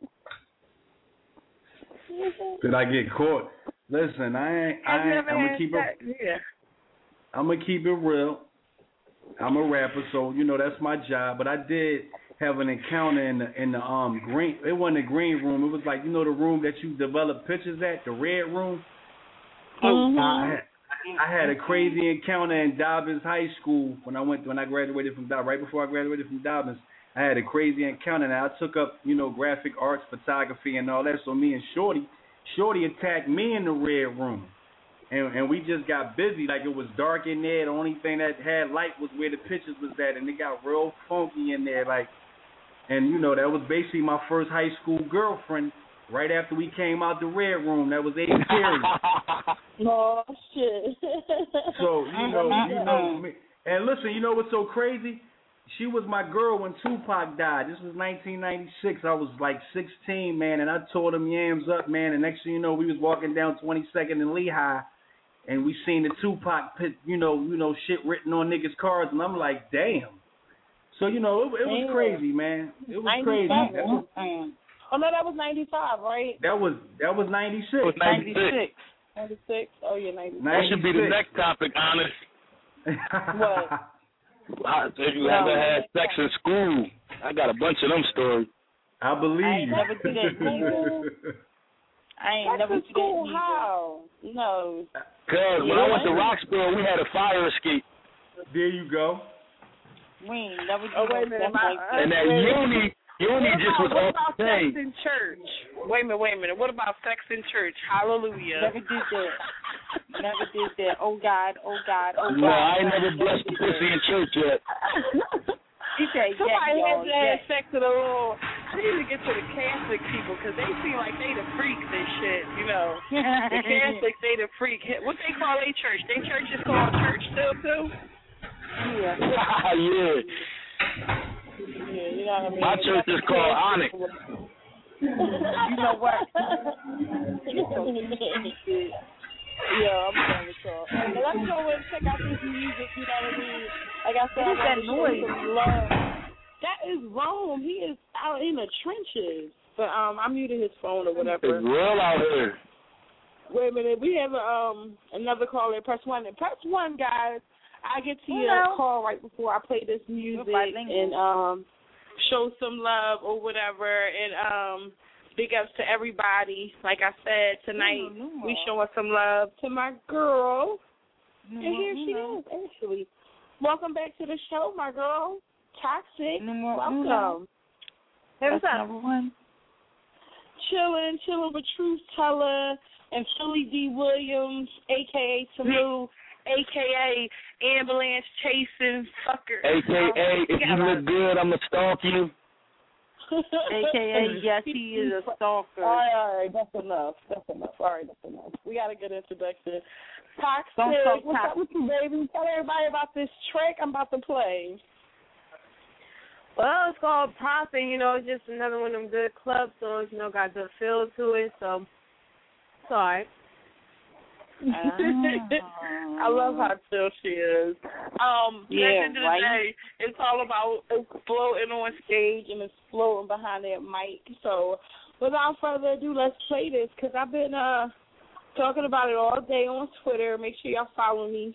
Did I get caught? Listen, I'm going to keep it. Yeah. I'm going to keep it real. I'm a rapper, so, that's my job. But I did have an encounter in the green. It wasn't a green room. It was like, the room that you develop pictures at, the red room. Mm-hmm. I had a crazy encounter in Dobbins High School when I graduated from Dobbins. Right before I graduated from Dobbins, I had a crazy encounter. And I took up, graphic arts, photography, and all that. So me and Shorty attacked me in the red room. And we just got busy. Like, it was dark in there. The only thing that had light was where the pictures was at, and it got real funky in there. Like, and, you know, that was basically my first high school girlfriend right after we came out the Red Room. That was 8 Period. Oh, shit. So, you know me. And listen, you know what's so crazy? She was my girl when Tupac died. This was 1996. I was like 16, man, and I tore them yams up, man. And next thing you know, we was walking down 22nd and Lehigh, and we seen the Tupac, you know, shit written on niggas' cars, and I'm like, damn. So, you know, it was crazy, man. It was crazy. Oh, no, that was 95, right? That was 96. It was 96. 96? Oh, yeah, 96. That should be the next topic, Honest. What? If you ever had sex in school, I got a bunch of them stories. I believe. I ain't never do that. I ain't never do that. How? No. Cause when I went to Roxborough, we had a fire escape. There you go. We ain't never do wait a minute. And that uni just was off the sex chain. in church? Wait a minute. What about sex in church? Hallelujah. Never did that. Never did that. Oh God. No, I ain't never blessed the pussy in church yet. He said, somebody had to have sex in a little. I need to get to the Catholic people because they seem like they the freaks and shit, you know. The Catholics, they the freak. What they call their church? Their church is called church still, too? Yeah. Yeah. Yeah, you know what I mean? My church is called Onyx. You know what? Yeah, I'm done with y'all. Now let's go and check out this music, you know what I mean? Like I said, what is that noise? Love. That is Rome. He is out in the trenches. But I muted his phone or whatever. It's real out here. Wait a minute. We have another caller. Press 1. Press 1, guys. I get to your call right before I play this music and show some love or whatever. And big ups to everybody. Like I said, tonight we showing some love to my girl. And here she is, actually. Welcome back to the show, my girl. Toxic. Welcome. Hey, what's up? Number 1. Chilling with Truth Teller and Philly D. Williams, a.k.a. Tamu, a.k.a. Ambulance Chasing Fucker. A.k.a. if you look good, I'm going to stalk you. A.k.a. yes, he is a stalker. All right, that's enough. All right, that's enough. We got a good introduction. Toxic, what's up with you, baby? Tell everybody about this track I'm about to play. Well, it's called Poppin', you know, it's just another one of them good club songs, you know, got good feel to it, so it's all right. I love how chill she is. At the end of the day, it's all about floating on stage and it's floating behind that mic. So without further ado, let's play this because I've been talking about it all day on Twitter. Make sure y'all follow me,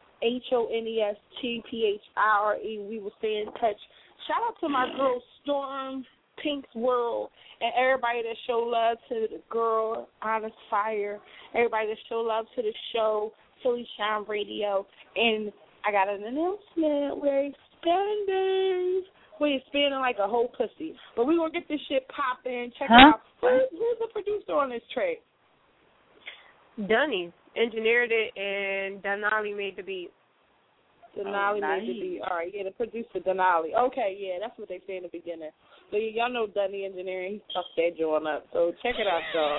HONESTPHIRE. We will stay in touch. Shout out to my girl Storm Pink's World and everybody that show love to the girl Honest Fire, everybody that show love to the show Philly Shine Radio. And I got an announcement. We're expanding. We're expanding like a whole pussy. But we're going to get this shit popping. Check it out. Who's the producer on this track? Dunny engineered it and Denali made the beat. Denali made the beat. All right, the producer Denali. Okay, yeah, that's what they say in the beginning. So y'all know Dunny Engineering, he stuck that joint up. So check it out, y'all.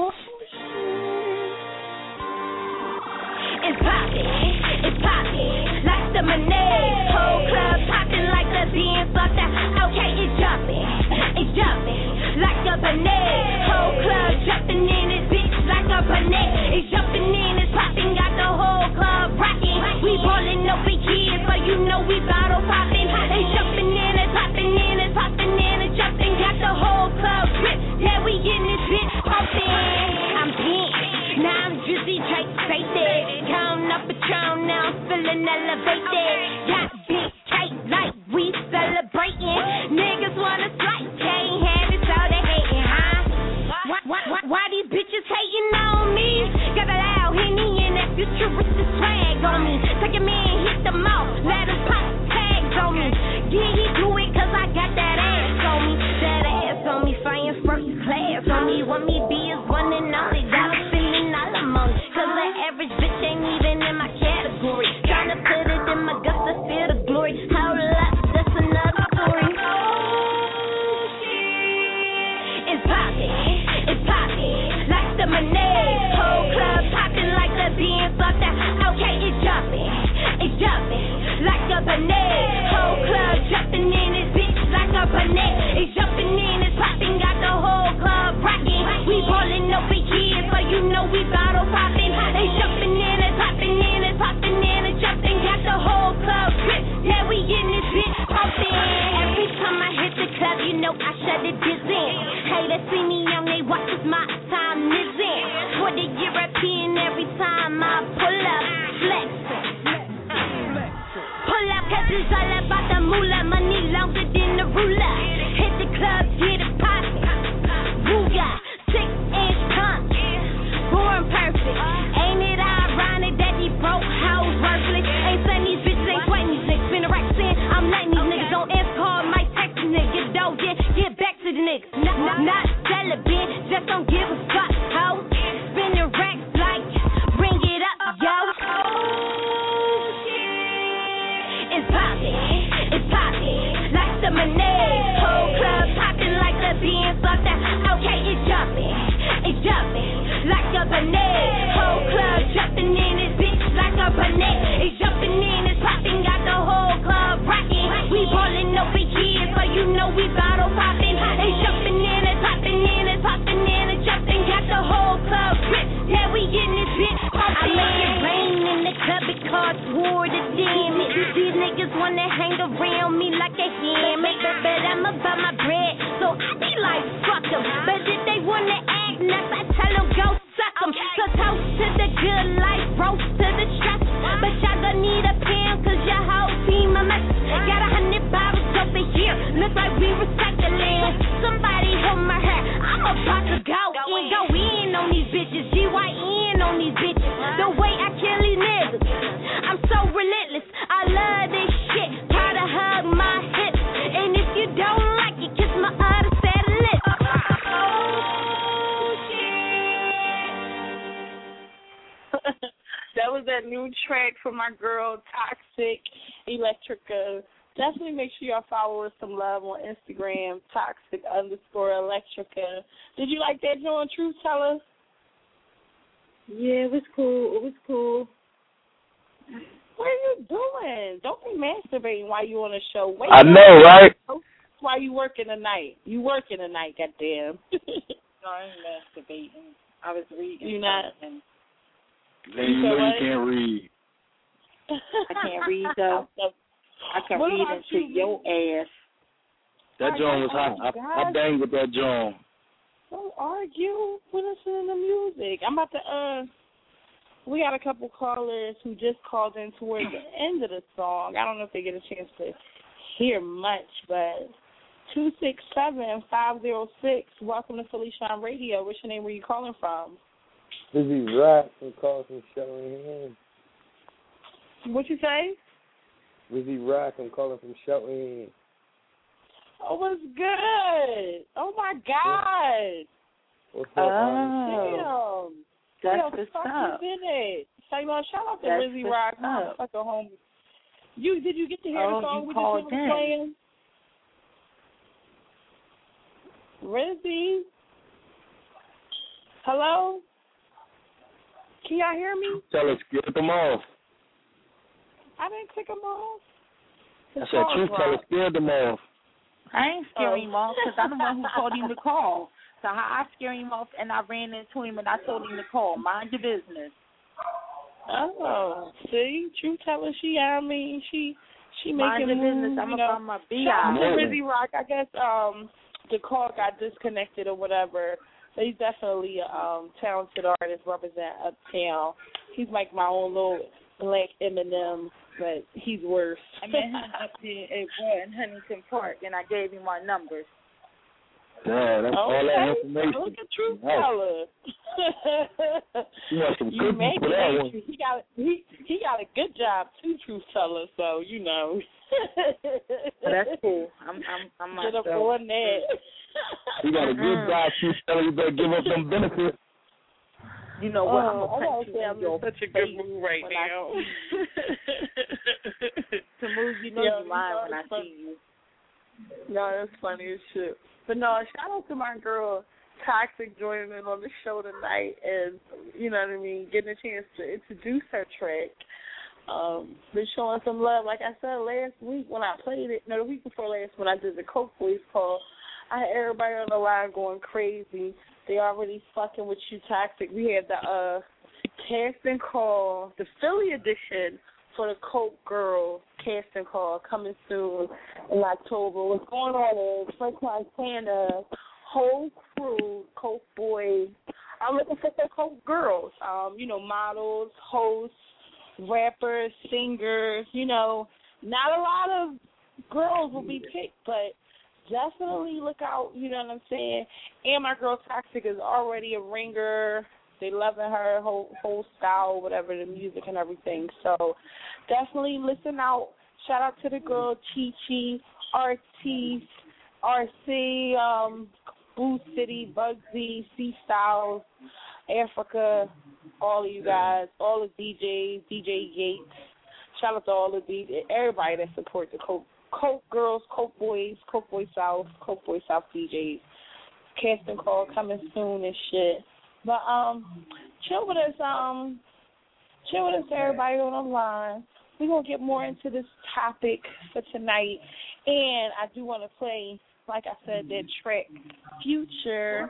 It's poppin', like the Monet. Whole club poppin' like the being fucked up. Okay, it's jumpin', like the Monet. Whole club jumpin' in this bitch like a Monet. It's jumpin' in, it's poppin', got the whole club rockin'. We ballin' up in kids, so you know we bottle poppin'. It's jumpin' in, it's poppin' in, it's poppin' in, it's jumpin', got the whole club grip. Yeah, we in this bitch poppin'. I'm big, now I'm juicy, Drake, faded. Counting up a crown, now I'm feeling elevated. Got big cake like we celebrating. Niggas wanna slice, can't have it, so they hating, huh? Why these bitches hating on me? Got a loud Henny and that futuristic swag on me. Take a man, hit them off, let us pop tags on me. Yeah, he do it cause I got that ass on me. That ass on me, flying first class on me. Want me be his one and only, dollar spending all I'm on. Cause the average bitch a bonnet. Whole club jumping in this bitch like a bonnet. It's jumping in, it's popping, got the whole club rocking. We ballin' over here, so you know we bottle popping. It's jumping in, it's popping in, it's popping in, it's jumping, got the whole club grip. Yeah, we in this bitch popping. Every time I hit the club, you know I shut it in. Haters see me young, they watch as my time is in. For the European, every time I pull up, flexin'. Pull up, cause it's all about the moolah. Money longer than the ruler. Hit the club, get it poppin'. Booga, 6-inch pump. Born perfect. Ain't it ironic that these broke hoes worthless? Ain't saying these bitches ain't sweating these niggas. Spin a rack sin, I'm letting these niggas on S call, might text a nigga. Don't get back to the niggas. Not celibate, just don't give a fuck, ho. Spin the racks like, bring it up, yo. It's poppin', like the Monet. Whole club poppin' like the beans off the. Okay, it's jumpin', like a bonnet. Whole club jumpin' in this bitch like a bonnet. It's jumpin' in, it's poppin', got the whole club rockin'. We ballin' over here, so you know we bottle poppin'. It's jumpin' in, it's poppin' in, it's poppin' in, it's jumpin', got the whole club grip. Yeah, we in this bitch poppin'. I make it rain in the club because war the damage. These niggas wanna hang around me like a hammock, but I'm about my bread, so I be like, fuck them. But if they wanna act nuts, I tell them go suck them. So toast to the good life, roast to the stress. But y'all gonna need a pound, cause your whole team a mess. Got 100 bottles over here, look like we recycling. Somebody hold my hair, I'm about to go in on these bitches, GYN on these bitches. The way I kill these niggas, I'm so relentless. I love this shit, try to hug my hips. And if you don't like it, kiss my other set of lips. That was that new track from my girl Toxic Electrica. Definitely make sure y'all follow her some love on Instagram, Toxic_Electrica. Did you like that, John? Truth Teller? Yeah, it was cool. What are you doing? Don't be masturbating while you on a show. Wait, I know, right? While you working tonight. You working tonight, goddamn. No, I ain't masturbating. I was reading. You not? Then you know you can't read. I can't read, though. I can read into your ass. That joint was hot. I banged with that joint. Don't argue. We're listening to music. I'm about to, we got a couple callers who just called in towards the end of the song. I don't know if they get a chance to hear much, but 267-506. Welcome to Felician Radio. What's your name? Where you calling from? Busy Rock. I'm calling from Shelton. What you say? Busy Rock. I'm calling from Shelton. Oh, what's good? Oh my God! What's up? Damn. That's what's up. You did it. Say, shout out to Rizzy Rock, motherfucker homie. Did you get to hear the song we just were playing? Rizzy? Hello? Can y'all hear me? Tell us, get them off. I didn't click them off. I said, Truth Teller, scared them off. I ain't scaring him off because I'm the one who told him to call. So how I scare him off and I ran into him and I told him to call. Mind your business. Oh, see? Truth Teller, she making Mind your business. I'm about my B.I. Rizzy Rock, I guess the call got disconnected or whatever. He's definitely a talented artist, represent Uptown. He's like my own little black Eminem, but he's worse. I met him up there in Huntington Park, and I gave him my numbers. Yeah, that's all that information. Look at Truth Teller. You made it. He got a good job too, Truth Teller. So you know. But that's cool. I'm get up on that. You got a good job, Truth Teller. You better give up some benefits. You know what? I'm in such a good mood right now. To move, you know you lying when I see you. No, that's funny as shit. But no, shout out to my girl Toxic joining in on the show tonight, and you know what I mean, getting a chance to introduce her track. Been showing some love. Like I said last week when I played it, no, the week before last when I did the Coke Boys call, I had everybody on the line going crazy. They already fucking with you, Toxic. We had the casting call, the Philly edition for the Coke Girl casting call coming soon in October. What's going on is Frank Montana, whole crew, Coke Boys. I'm looking for some Coke girls, models, hosts, rappers, singers, not a lot of girls will be picked, but definitely look out, you know what I'm saying? And my girl Toxic is already a ringer. They loving her whole style, whatever, the music and everything. So definitely listen out. Shout out to the girl Chi-Chi, RT, RC, Boo City, Bugsy, C Styles, Africa, all of you guys, all the DJs, DJ Gates. Shout out to all the DJs, everybody that supports the Coke Girls, Coke Boys South DJs. Casting call coming soon and shit. But chill with us, everybody on the line. We're gonna get more into this topic for tonight, and I do want to play, like I said, that track Future,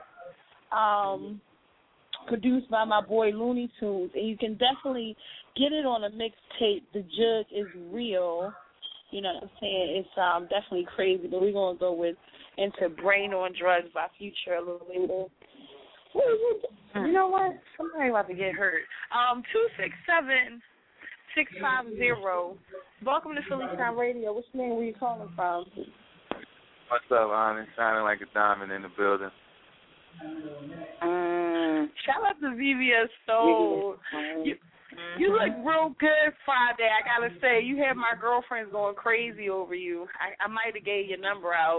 produced by my boy Looney Tunes, and you can definitely get it on a mixtape. The Judge Is Real. You know what I'm saying? It's definitely crazy, but we're gonna go into Brain on Drugs by Future a little later. You know what? Somebody about to get hurt. 267-650. Welcome to Philly Sound Radio. What's your name? Where you calling from? What's up, Honest? Shining like a diamond in the building. Shout out to VVS Soul. You look real good Friday. I gotta say, you had my girlfriends going crazy over you. I might have gave your number out.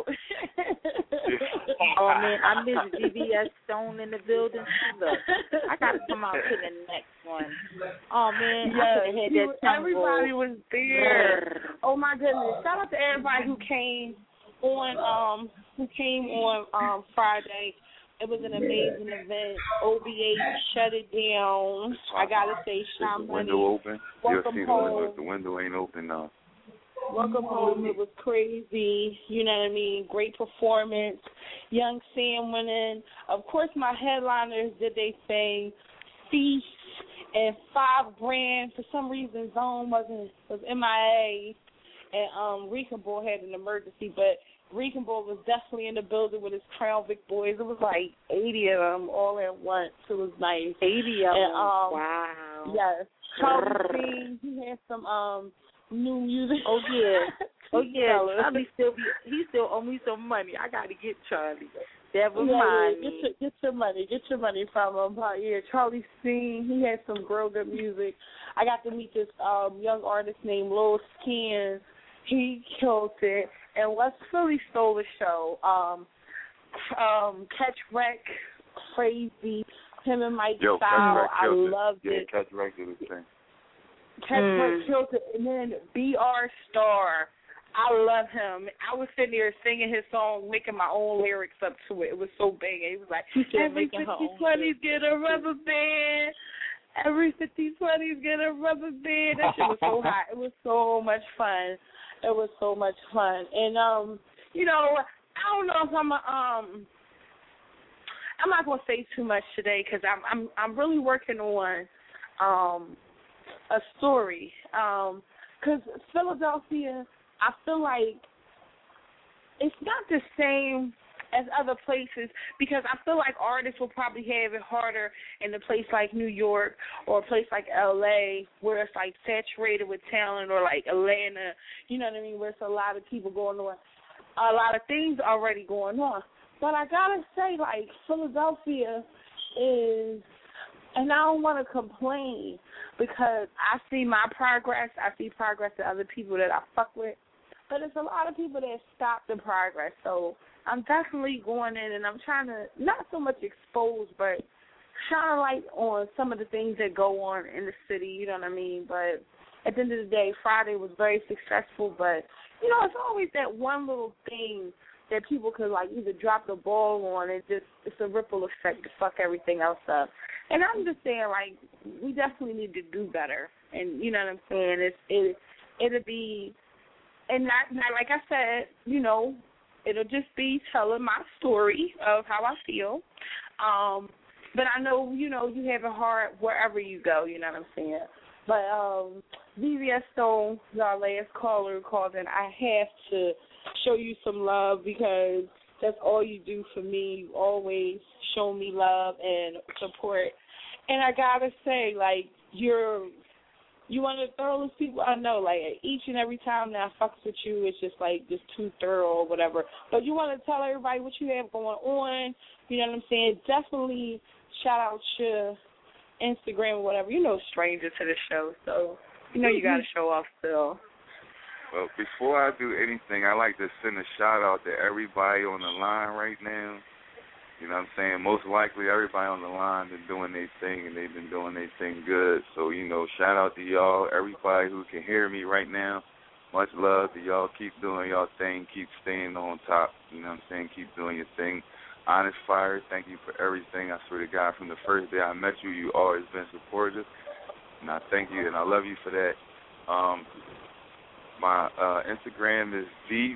Oh man, I miss VVS Stone in the building. Look, I gotta come out to the next one. Oh man, I could have had that tongue everybody roll. was there. Oh my goodness! Shout out to everybody who came on Friday. It was an amazing event. OBH shut it down. I gotta say, Sean Money. Window open. Welcome You'll see home. the window ain't open now. Welcome home. It was crazy. You know what I mean? Great performance. Young Sam went in. Of course, my headliners did they thing. Feast and 5 Grand. For some reason, Zone was MIA, and Rican Bull had an emergency, but Rican Bull was definitely in the building with his Crown Vic boys. It was like 80 of them all at once. It was nice. 80 of them. Wow. Yes. Charlie C, he had some new music. Oh yeah. Charlie he still owe me some money. I gotta get Charlie. Never mind. Get your money from him. Yeah, Charlie C, he had some real good music. I got to meet this young artist named Lil Skins. He killed it. And West Philly stole the show. Catch Wreck, crazy. Him and Mike Style, I loved it. Catch Wreck did his thing. Catch Wreck killed it. And then BR Star, I love him. I was sitting there singing his song, making my own lyrics up to it. It was so big. He was like, every 50-20s get a rubber band. Every 50-20s get a rubber band. That shit was so hot. It was so much fun. It was so much fun. And, I don't know if I'm not going to say too much today because I'm really working on a story. Because Philadelphia, I feel like it's not the same as other places because I feel like artists will probably have it harder in a place like New York or a place like L.A. where it's like saturated with talent, or like Atlanta, you know what I mean, where it's a lot of people going on, a lot of things already going on. But I gotta say, like, Philadelphia is, and I don't want to complain because I see my progress, I see progress in other people that I fuck with, but it's a lot of people that stop the progress. So I'm definitely going in and I'm trying to not so much expose, but shine a light on some of the things that go on in the city, you know what I mean? But at the end of the day, Friday was very successful, but, it's always that one little thing that people could, like, either drop the ball on and it's a ripple effect to fuck everything else up. And I'm just saying, like, we definitely need to do better. and you know what I'm saying. It'll be, and not like I said, you know, it'll just be telling my story of how I feel. But I know, you know, you have it hard wherever you go. You know what I'm saying. But VVS Stone, our last caller called in. I have to show you some love because that's all you do for me. You always show me love and support. And I gotta say, like, you're one of the thoroughest people I know. Like, each and every time that I fucks with you, it's just like just too thorough or whatever. But you want to tell everybody what you have going on. You know what I'm saying? Definitely shout out your Instagram or whatever. You know, stranger to the show, so you know you got to show off still. Well, before I do anything, I like to send a shout out to everybody on the line right now. You know what I'm saying? Most likely everybody on the line been doing their thing, and they've been doing their thing good. So, you know, shout out to y'all, everybody who can hear me right now. Much love to y'all. Keep doing y'all thing. Keep staying on top. You know what I'm saying? Keep doing your thing. Honest Fire, thank you for everything. I swear to God, from the first day I met you, you always been supportive. And I thank you, and I love you for that. My Instagram is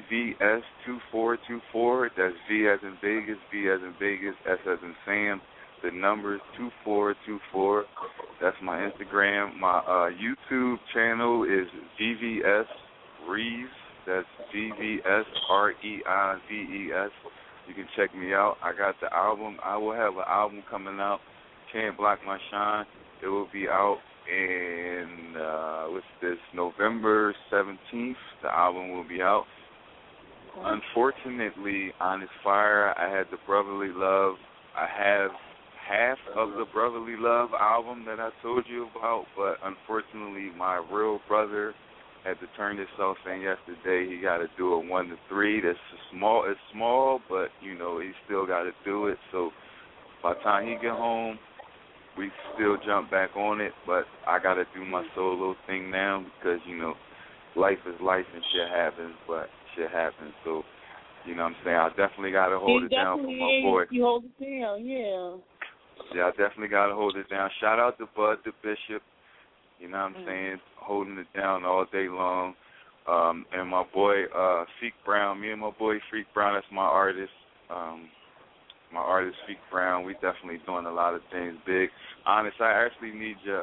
VVS2424. That's V as in Vegas, V as in Vegas, S as in Sam. The number is 2424. That's my Instagram. My YouTube channel is VVS Reeves. That's VVSREIVES. You can check me out. I got the album. I will have an album coming out, Can't Block My Shine. It will be out in what's this, November 17th. The album will be out. Unfortunately, Honest Fire, I had the Brotherly Love. I have half of the Brotherly Love album that I told you about, but unfortunately, my real brother had to turn himself in yesterday. He got to do a 1 to 3. That's small. It's small, but you know he still got to do it. So by the time he get home, we still jump back on it. But I got to do my solo thing now because you know life is life and shit happens. But shit happens. So you know what I'm saying, I definitely got to hold it down for my boy. You hold it down, yeah. Yeah, I definitely got to hold it down. Shout out to Bud the Bishop. You know what I'm saying? Holding it down all day long. And my boy, Feek Brown. Me and my boy, Feek Brown, that's my artist. My artist, Feek Brown. We definitely doing a lot of things big. Honest, I actually need your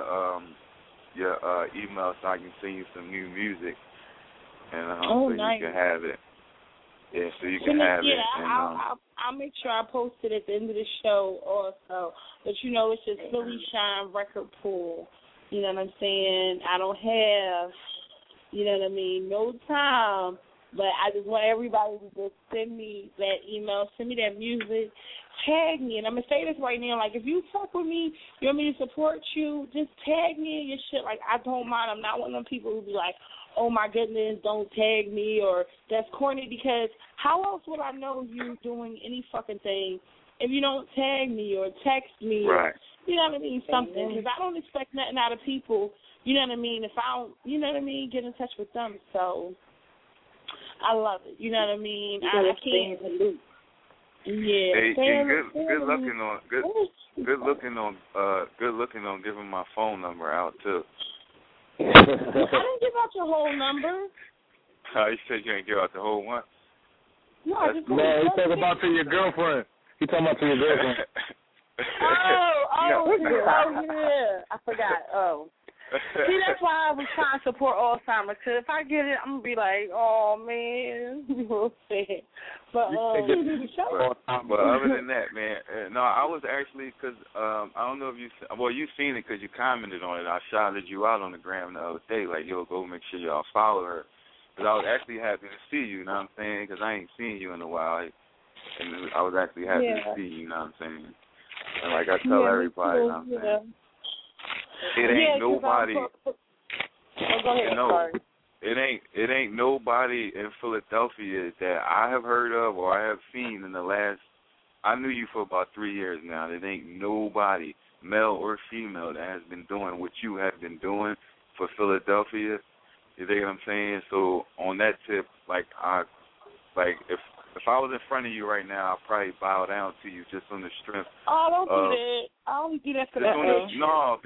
email so I can send you some new music. And so nice. You can have it. Yeah, so you can have it. And, I'll make sure I post it at the end of the show also. But, you know, it's just Philly Shine Record Pool. You know what I'm saying? I don't have, you know what I mean, no time. But I just want everybody to just send me that email, send me that music, tag me. And I'm going to say this right now. Like, if you fuck with me, you want me to support you, just tag me in your shit. Like, I don't mind. I'm not one of them people who be like, oh, my goodness, don't tag me, or that's corny, because how else would I know you doing any fucking thing if you don't tag me or text me? Right. Or, you know what I mean, something. Because I don't expect nothing out of people, you know what I mean, if I don't, you know what I mean, get in touch with them. So I love it, you know what I mean? I can't. Yeah. Hey, good looking on giving my phone number out too. I didn't give out your whole number. You said you didn't give out the whole one? No, I just he's talking about to your girlfriend. He's talking about to your girlfriend. Yeah. I forgot. Oh. See, that's why I was trying to support Alzheimer's, because if I get it, I'm going to be like, oh, man. You know what I'm saying? But other than that, man, no, I was actually, because I don't know if you seen it because you commented on it. I shouted you out on the gram the other day, like, yo, go make sure y'all follow her. Because I was actually happy to see you, you know what I'm saying? Because I ain't seen you in a while. And I was actually happy to see you, you know what I'm saying? And like I tell everybody, you know what I'm saying? It ain't nobody. Go ahead. Sorry. It ain't nobody in Philadelphia that I have heard of or I have seen in the last. I knew you for about 3 years now. There ain't nobody, male or female, that has been doing what you have been doing for Philadelphia. You know what I'm saying? So on that tip, if I was in front of you right now, I'd probably bow down to you just on the strength. Oh, don't do that. I only do that for the listen,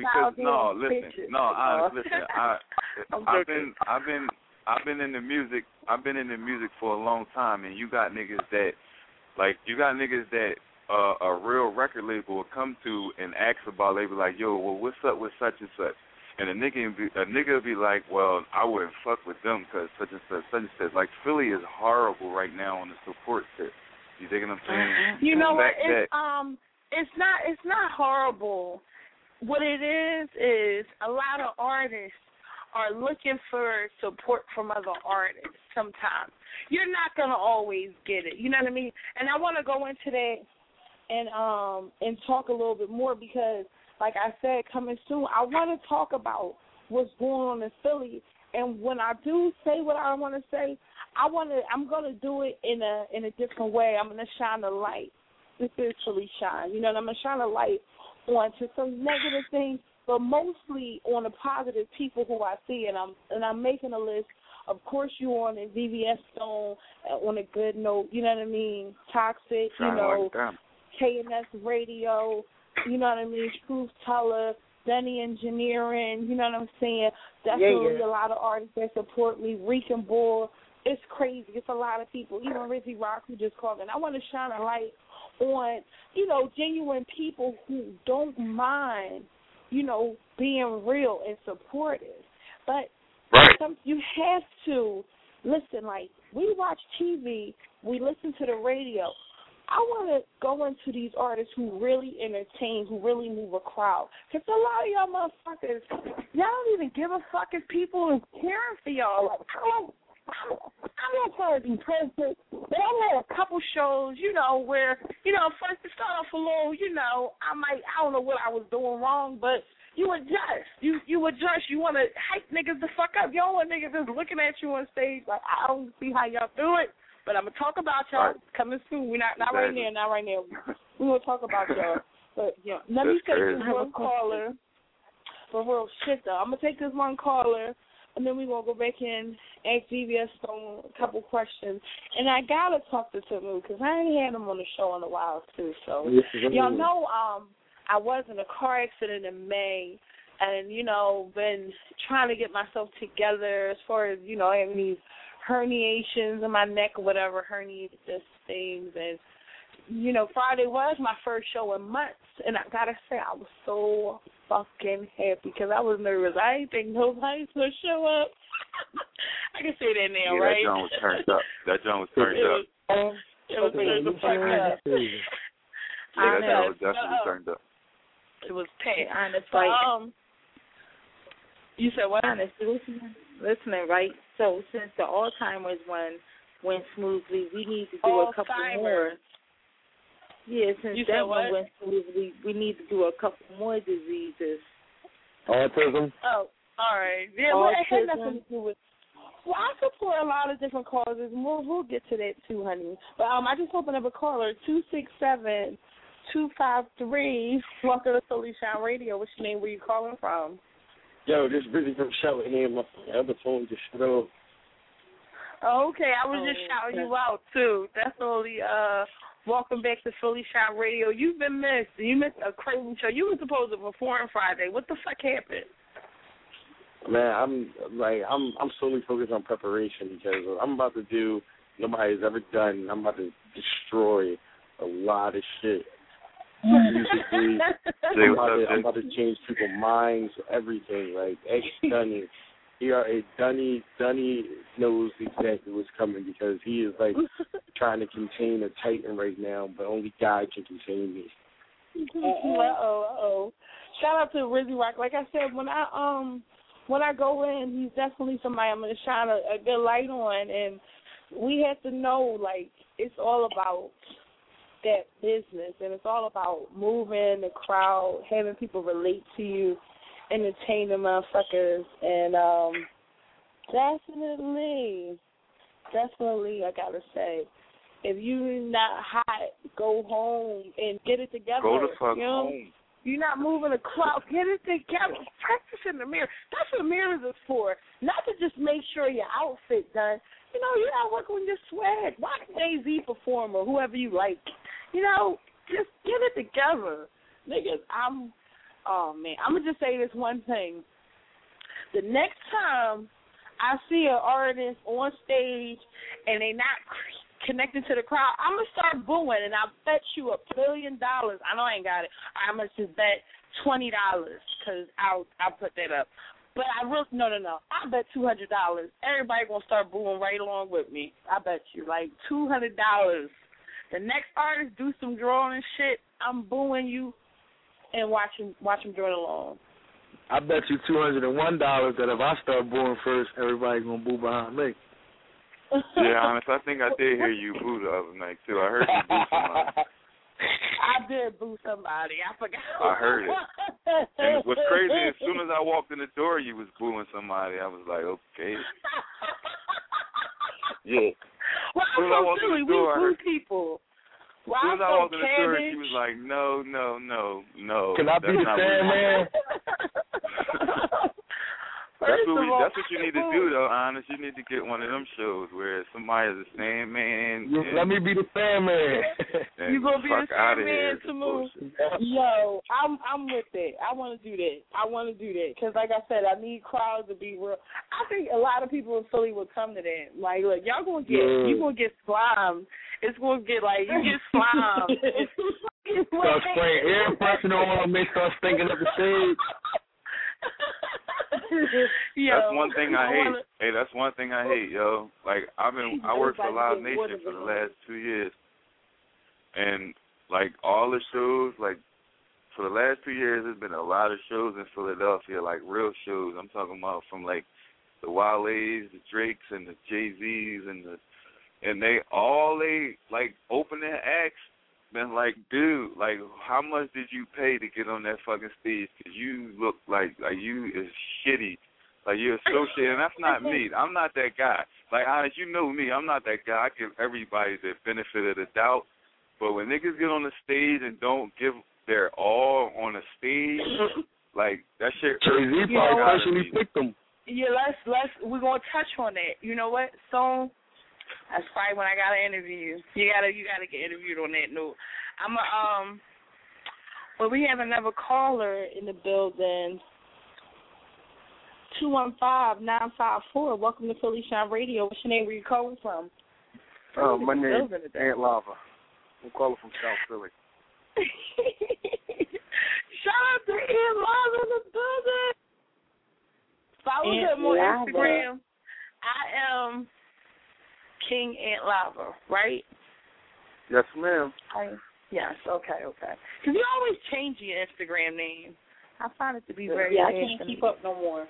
I've been in the music. I've been in the music for a long time, and you got niggas that a real record label will come to and ask about. They be like, yo, well, what's up with such and such? And a nigga will be like, well, I wouldn't fuck with them because such and such. Like, Philly is horrible right now on the support tip. You dig what I'm saying? You know what? It's not horrible. What it is a lot of artists are looking for support from other artists sometimes. You're not going to always get it. You know what I mean? And I want to go into that and talk a little bit more because, like I said, coming soon, I want to talk about what's going on in Philly. And when I do say what I want to say, I'm going to do it in a different way. I'm going to shine a light. This is Philly Shine. You know, I'm going to shine a light onto some negative things, but mostly on the positive people who I see. And I'm making a list. Of course, you on the VVS Stone on a good note. You know what I mean? Toxic. You know, KNS Radio. You know what I mean? Truth Teller, Denny Engineering, you know what I'm saying? Definitely a lot of artists that support me. Reeking Bull. It's crazy. It's a lot of people. Even Rizzy Rock, who just called in. I want to shine a light on, you know, genuine people who don't mind, you know, being real and supportive. But you have to listen. Like, we watch TV, we listen to the radio. I want to go into these artists who really entertain, who really move a crowd. Because a lot of y'all motherfuckers, y'all don't even give a fuck if people is caring for y'all. Like, I'm not trying to be president, but I've had a couple shows, you know, where, you know, first to start off a little, you know, I don't know what I was doing wrong, but you adjust. You adjust. You want to hype niggas the fuck up. You don't want niggas just looking at you on stage like, I don't see how y'all do it. But I'm going to talk about y'all coming soon. We're not right now. We're going to talk about y'all. But, yeah, let me take this one caller. For real shit, though. I'm going to take this one caller, and then we're going to go back in, ask VVS Stone a couple questions. And I got to talk to Tamu because I ain't had him on the show in a while, too. So, y'all know I was in a car accident in May and, you know, been trying to get myself together as far as, you know, having these herniations in my neck or whatever, herniated things. And, you know, Friday was my first show in months. And I got to say, I was so fucking happy because I was nervous. I didn't think nobody's going to show up. I can say that now, right? That John was turned up. That John was turned up. It was turned the fuck up. Yeah, that John was definitely turned up. It was packed. Honest, right? You said what? Honest, listening, right? So since the Alzheimer's one went smoothly, we need to do a couple more. Yeah, since that one went smoothly, we need to do a couple more diseases. Autism? Oh, all right. Yeah, well, it had nothing to do with. Well, I support a lot of different causes. We'll get to that too, honey. But I just opened up a caller, 267-253. Welcome to Philly Shine Radio. What's your name? Where you calling from? Yo, this is Busy from shouting here. My other phone just shut off. Okay, I was just shouting you out, too. Definitely, welcome back to Philly Shine Radio. You've been missed. You missed a crazy show. You were supposed to perform Friday. What the fuck happened? Man, I'm solely focused on preparation because I'm about to do nobody's ever done. I'm about to destroy a lot of shit. Musically, I'm about to change people's minds, everything. Like, Dunny, Dunny knows exactly what's coming because he is like trying to contain a Titan right now, but only God can contain me. Shout out to Rizzy Rock. Like I said, when I go in, he's definitely somebody I'm going to shine a good light on, and we have to know, like, it's all about that business, and it's all about moving the crowd, having people relate to you, entertaining motherfuckers, and definitely, I gotta say, if you're not hot, go home and get it together. Go the fuck home. You're not moving the crowd. Get it together. Practice in the mirror. That's what mirrors is for. Not to just make sure your outfit done. You know, you gotta work on your swag. Watch Jay-Z perform or whoever you like. You know, just get it together. Niggas, oh man, I'm gonna just say this one thing. The next time I see an artist on stage and they not connected to the crowd, I'm gonna start booing, and I bet you $1 billion. I know I ain't got it. I'm gonna just bet $20 because I'll put that up. But I really no. I bet $200. Everybody gonna start booing right along with me. I bet you like $200. The next artist do some drawing and shit, I'm booing you and watch him draw along. I bet you $201 that if I start booing first, everybody's gonna boo behind me. Yeah, honest, I think I did hear you boo the other night too. I heard you boo somebody. I did boo somebody. I forgot. I heard it. And what's crazy, as soon as I walked in the door, you was booing somebody. I was like, okay. Yeah. Well, I'm so silly. We boo people. As soon as I walked in the door, she was like, no. Can I be the Sandman? That's what you need to do, though, honest. You need to get one of them shows where somebody's the Sandman. Let me be the Sandman. You gonna be the Sandman to move? Yo, I'm with it. I want to do that. Because, like I said, I need crowds to be real. I think a lot of people in Philly will come to that. Like, look, y'all gonna get slimed. It's gonna get like you get slimed. Start spraying air freshener on them. They start stinking up the stage. That's one thing I hate. Hey, that's one thing I hate, yo. Like I worked for Live Nation for the last 2 years, and like all the shows, like for the last 2 years, there's been a lot of shows in Philadelphia, like real shows. I'm talking about from like the Wale's, the Drakes, and the Jay-Z's, and they like open their acts. Been like, dude, like, how much did you pay to get on that fucking stage? Because you look like you is shitty. Like, you're associated, and that's not me. I'm not that guy. Like, honest, you know me. I'm not that guy. I give everybody the benefit of the doubt. But when niggas get on the stage and don't give their all on the stage, like, that shit hurts. Jay-Z probably personally picked them. Yeah, we're going to touch on that. You know what? So... That's probably when I gotta interview you. You gotta get interviewed on that note. Well, we have another caller in the building. 215-954. Welcome to Philly Shine Radio. What's your name? Where you calling from? My name is Ant Lava. I'm calling from South Philly. Shout out to Ant Lava in the building. Follow him on Instagram. I am King Ant Lava, right? Yes, ma'am. Yes, okay. Because you always change your Instagram name. I find it to be very I can't keep up no more.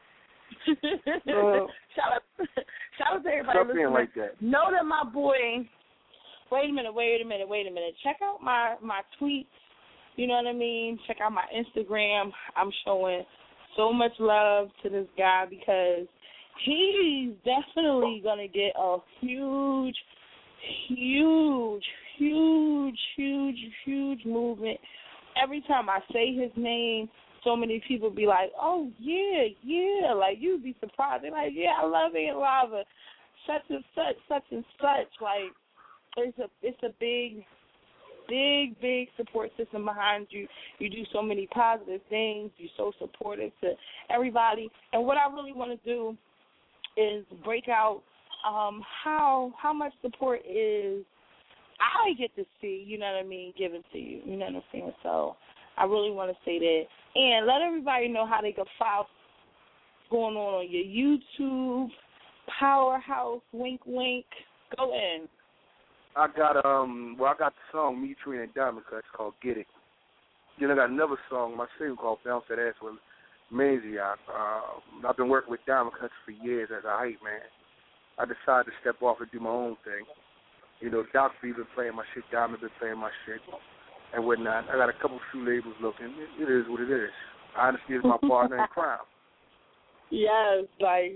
Shout out to everybody listening. Like that. Know that my boy. Wait a minute. Check out my tweets. You know what I mean? Check out my Instagram. I'm showing so much love to this guy because he's definitely going to get a huge movement. Every time I say his name, so many people be like, oh, yeah. Like, you'd be surprised. They're like, yeah, I love Ant Lava. Such and such. Like, it's a big support system behind you. You do so many positive things. You're so supportive to everybody. And what I really want to do is break out how much support is I get to see, you know what I mean, given to you. You know what I'm saying? So I really want to say that. And let everybody know how they can follow going on your YouTube, Powerhouse, wink, wink. Go in. I got the song Me, Tree, and Diamond Cuts called Get It. Then I got another song, my single called Bounce That Ass with Maisie. I've been working with Diamond Cuts for years as a hype man. I decided to step off and do my own thing. You know, Doc B been playing my shit, Diamond been playing my shit, and whatnot. I got a couple few labels looking. It is what it is. Honesty is my partner in crime. Yes.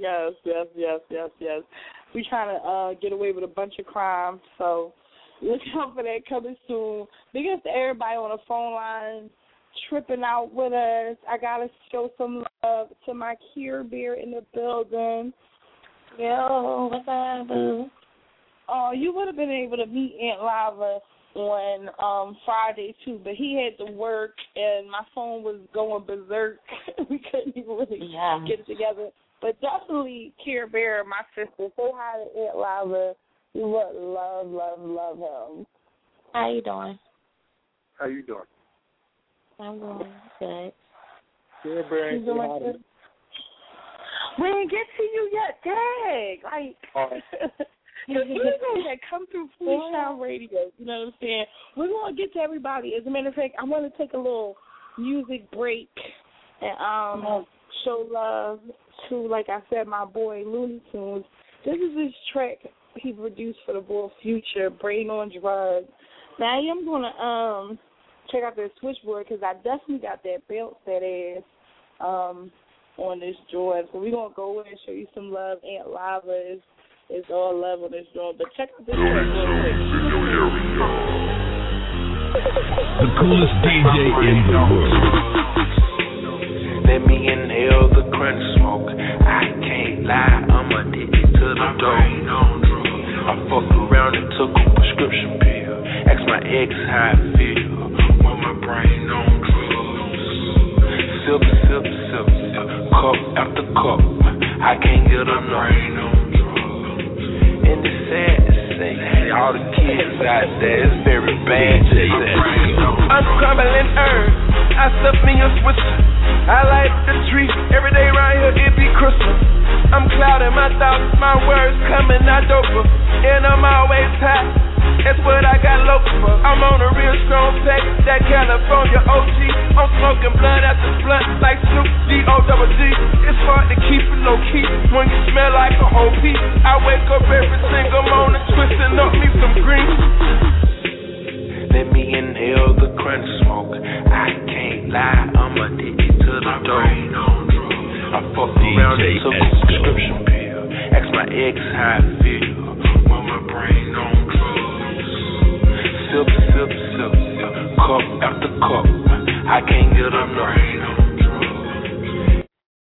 We trying to get away with a bunch of crime, so look out for that coming soon. Big ups to everybody on the phone line tripping out with us. I got to show some love to my Care Bear in the building. Yo, what's up, boo? Oh, you would have been able to meet Aunt Lava on Friday too, but he had to work and my phone was going berserk. We couldn't even really get it together. But definitely Care Bear, my sister. Say hi to Aunt Lava. You would love him. How you doing? How you doing? I'm doing good. Care Bear, you doing good? We didn't get to you yet, Dag. Like, he's going to come through Freestyle Radio. You know what I'm saying? We're going to get to everybody. As a matter of fact, I want to take a little music break and show love to, like I said, my boy Looney Tunes. This is his track he produced for the boy Future, Brain on Drugs. Now I am going to check out that switchboard because I definitely got that bounce that ass on this joint. So we're going to go in and show you some love. Aunt Lava is all love on this joint. But check out this track real quick. The coolest DJ in the world. Let me inhale the crunch smoke. I can't lie, I'm addicted to the dope. I fucked around and took a prescription pill. Asked my ex how I feel when my brain on drugs. Sip, sip, sip, sip, cup after cup. I can't get enough. Brain on drugs. And it's sad to say, all the kids out there, it's very bad to say. I'm crumbling earth. I stuff me a Swisher. I light the tree every day around here, it be Christmas. I'm clouding my thoughts, my words coming out doper. And I'm always high, that's what I got low for. I'm on a real strong pack, that California OG. I'm smoking blunt after blunt like Snoop D-O-double-G. It's hard to keep it low key when you smell like a whole piece. I wake up every single morning twisting up me some green. Let me inhale the crunch smoke. I can't lie, I'm addicted to the dope. I fucked around and took a prescription pill. Asked my ex how I feel when my brain on drugs. Sip, sip, sip, sip, cup after cup. I can't get enough.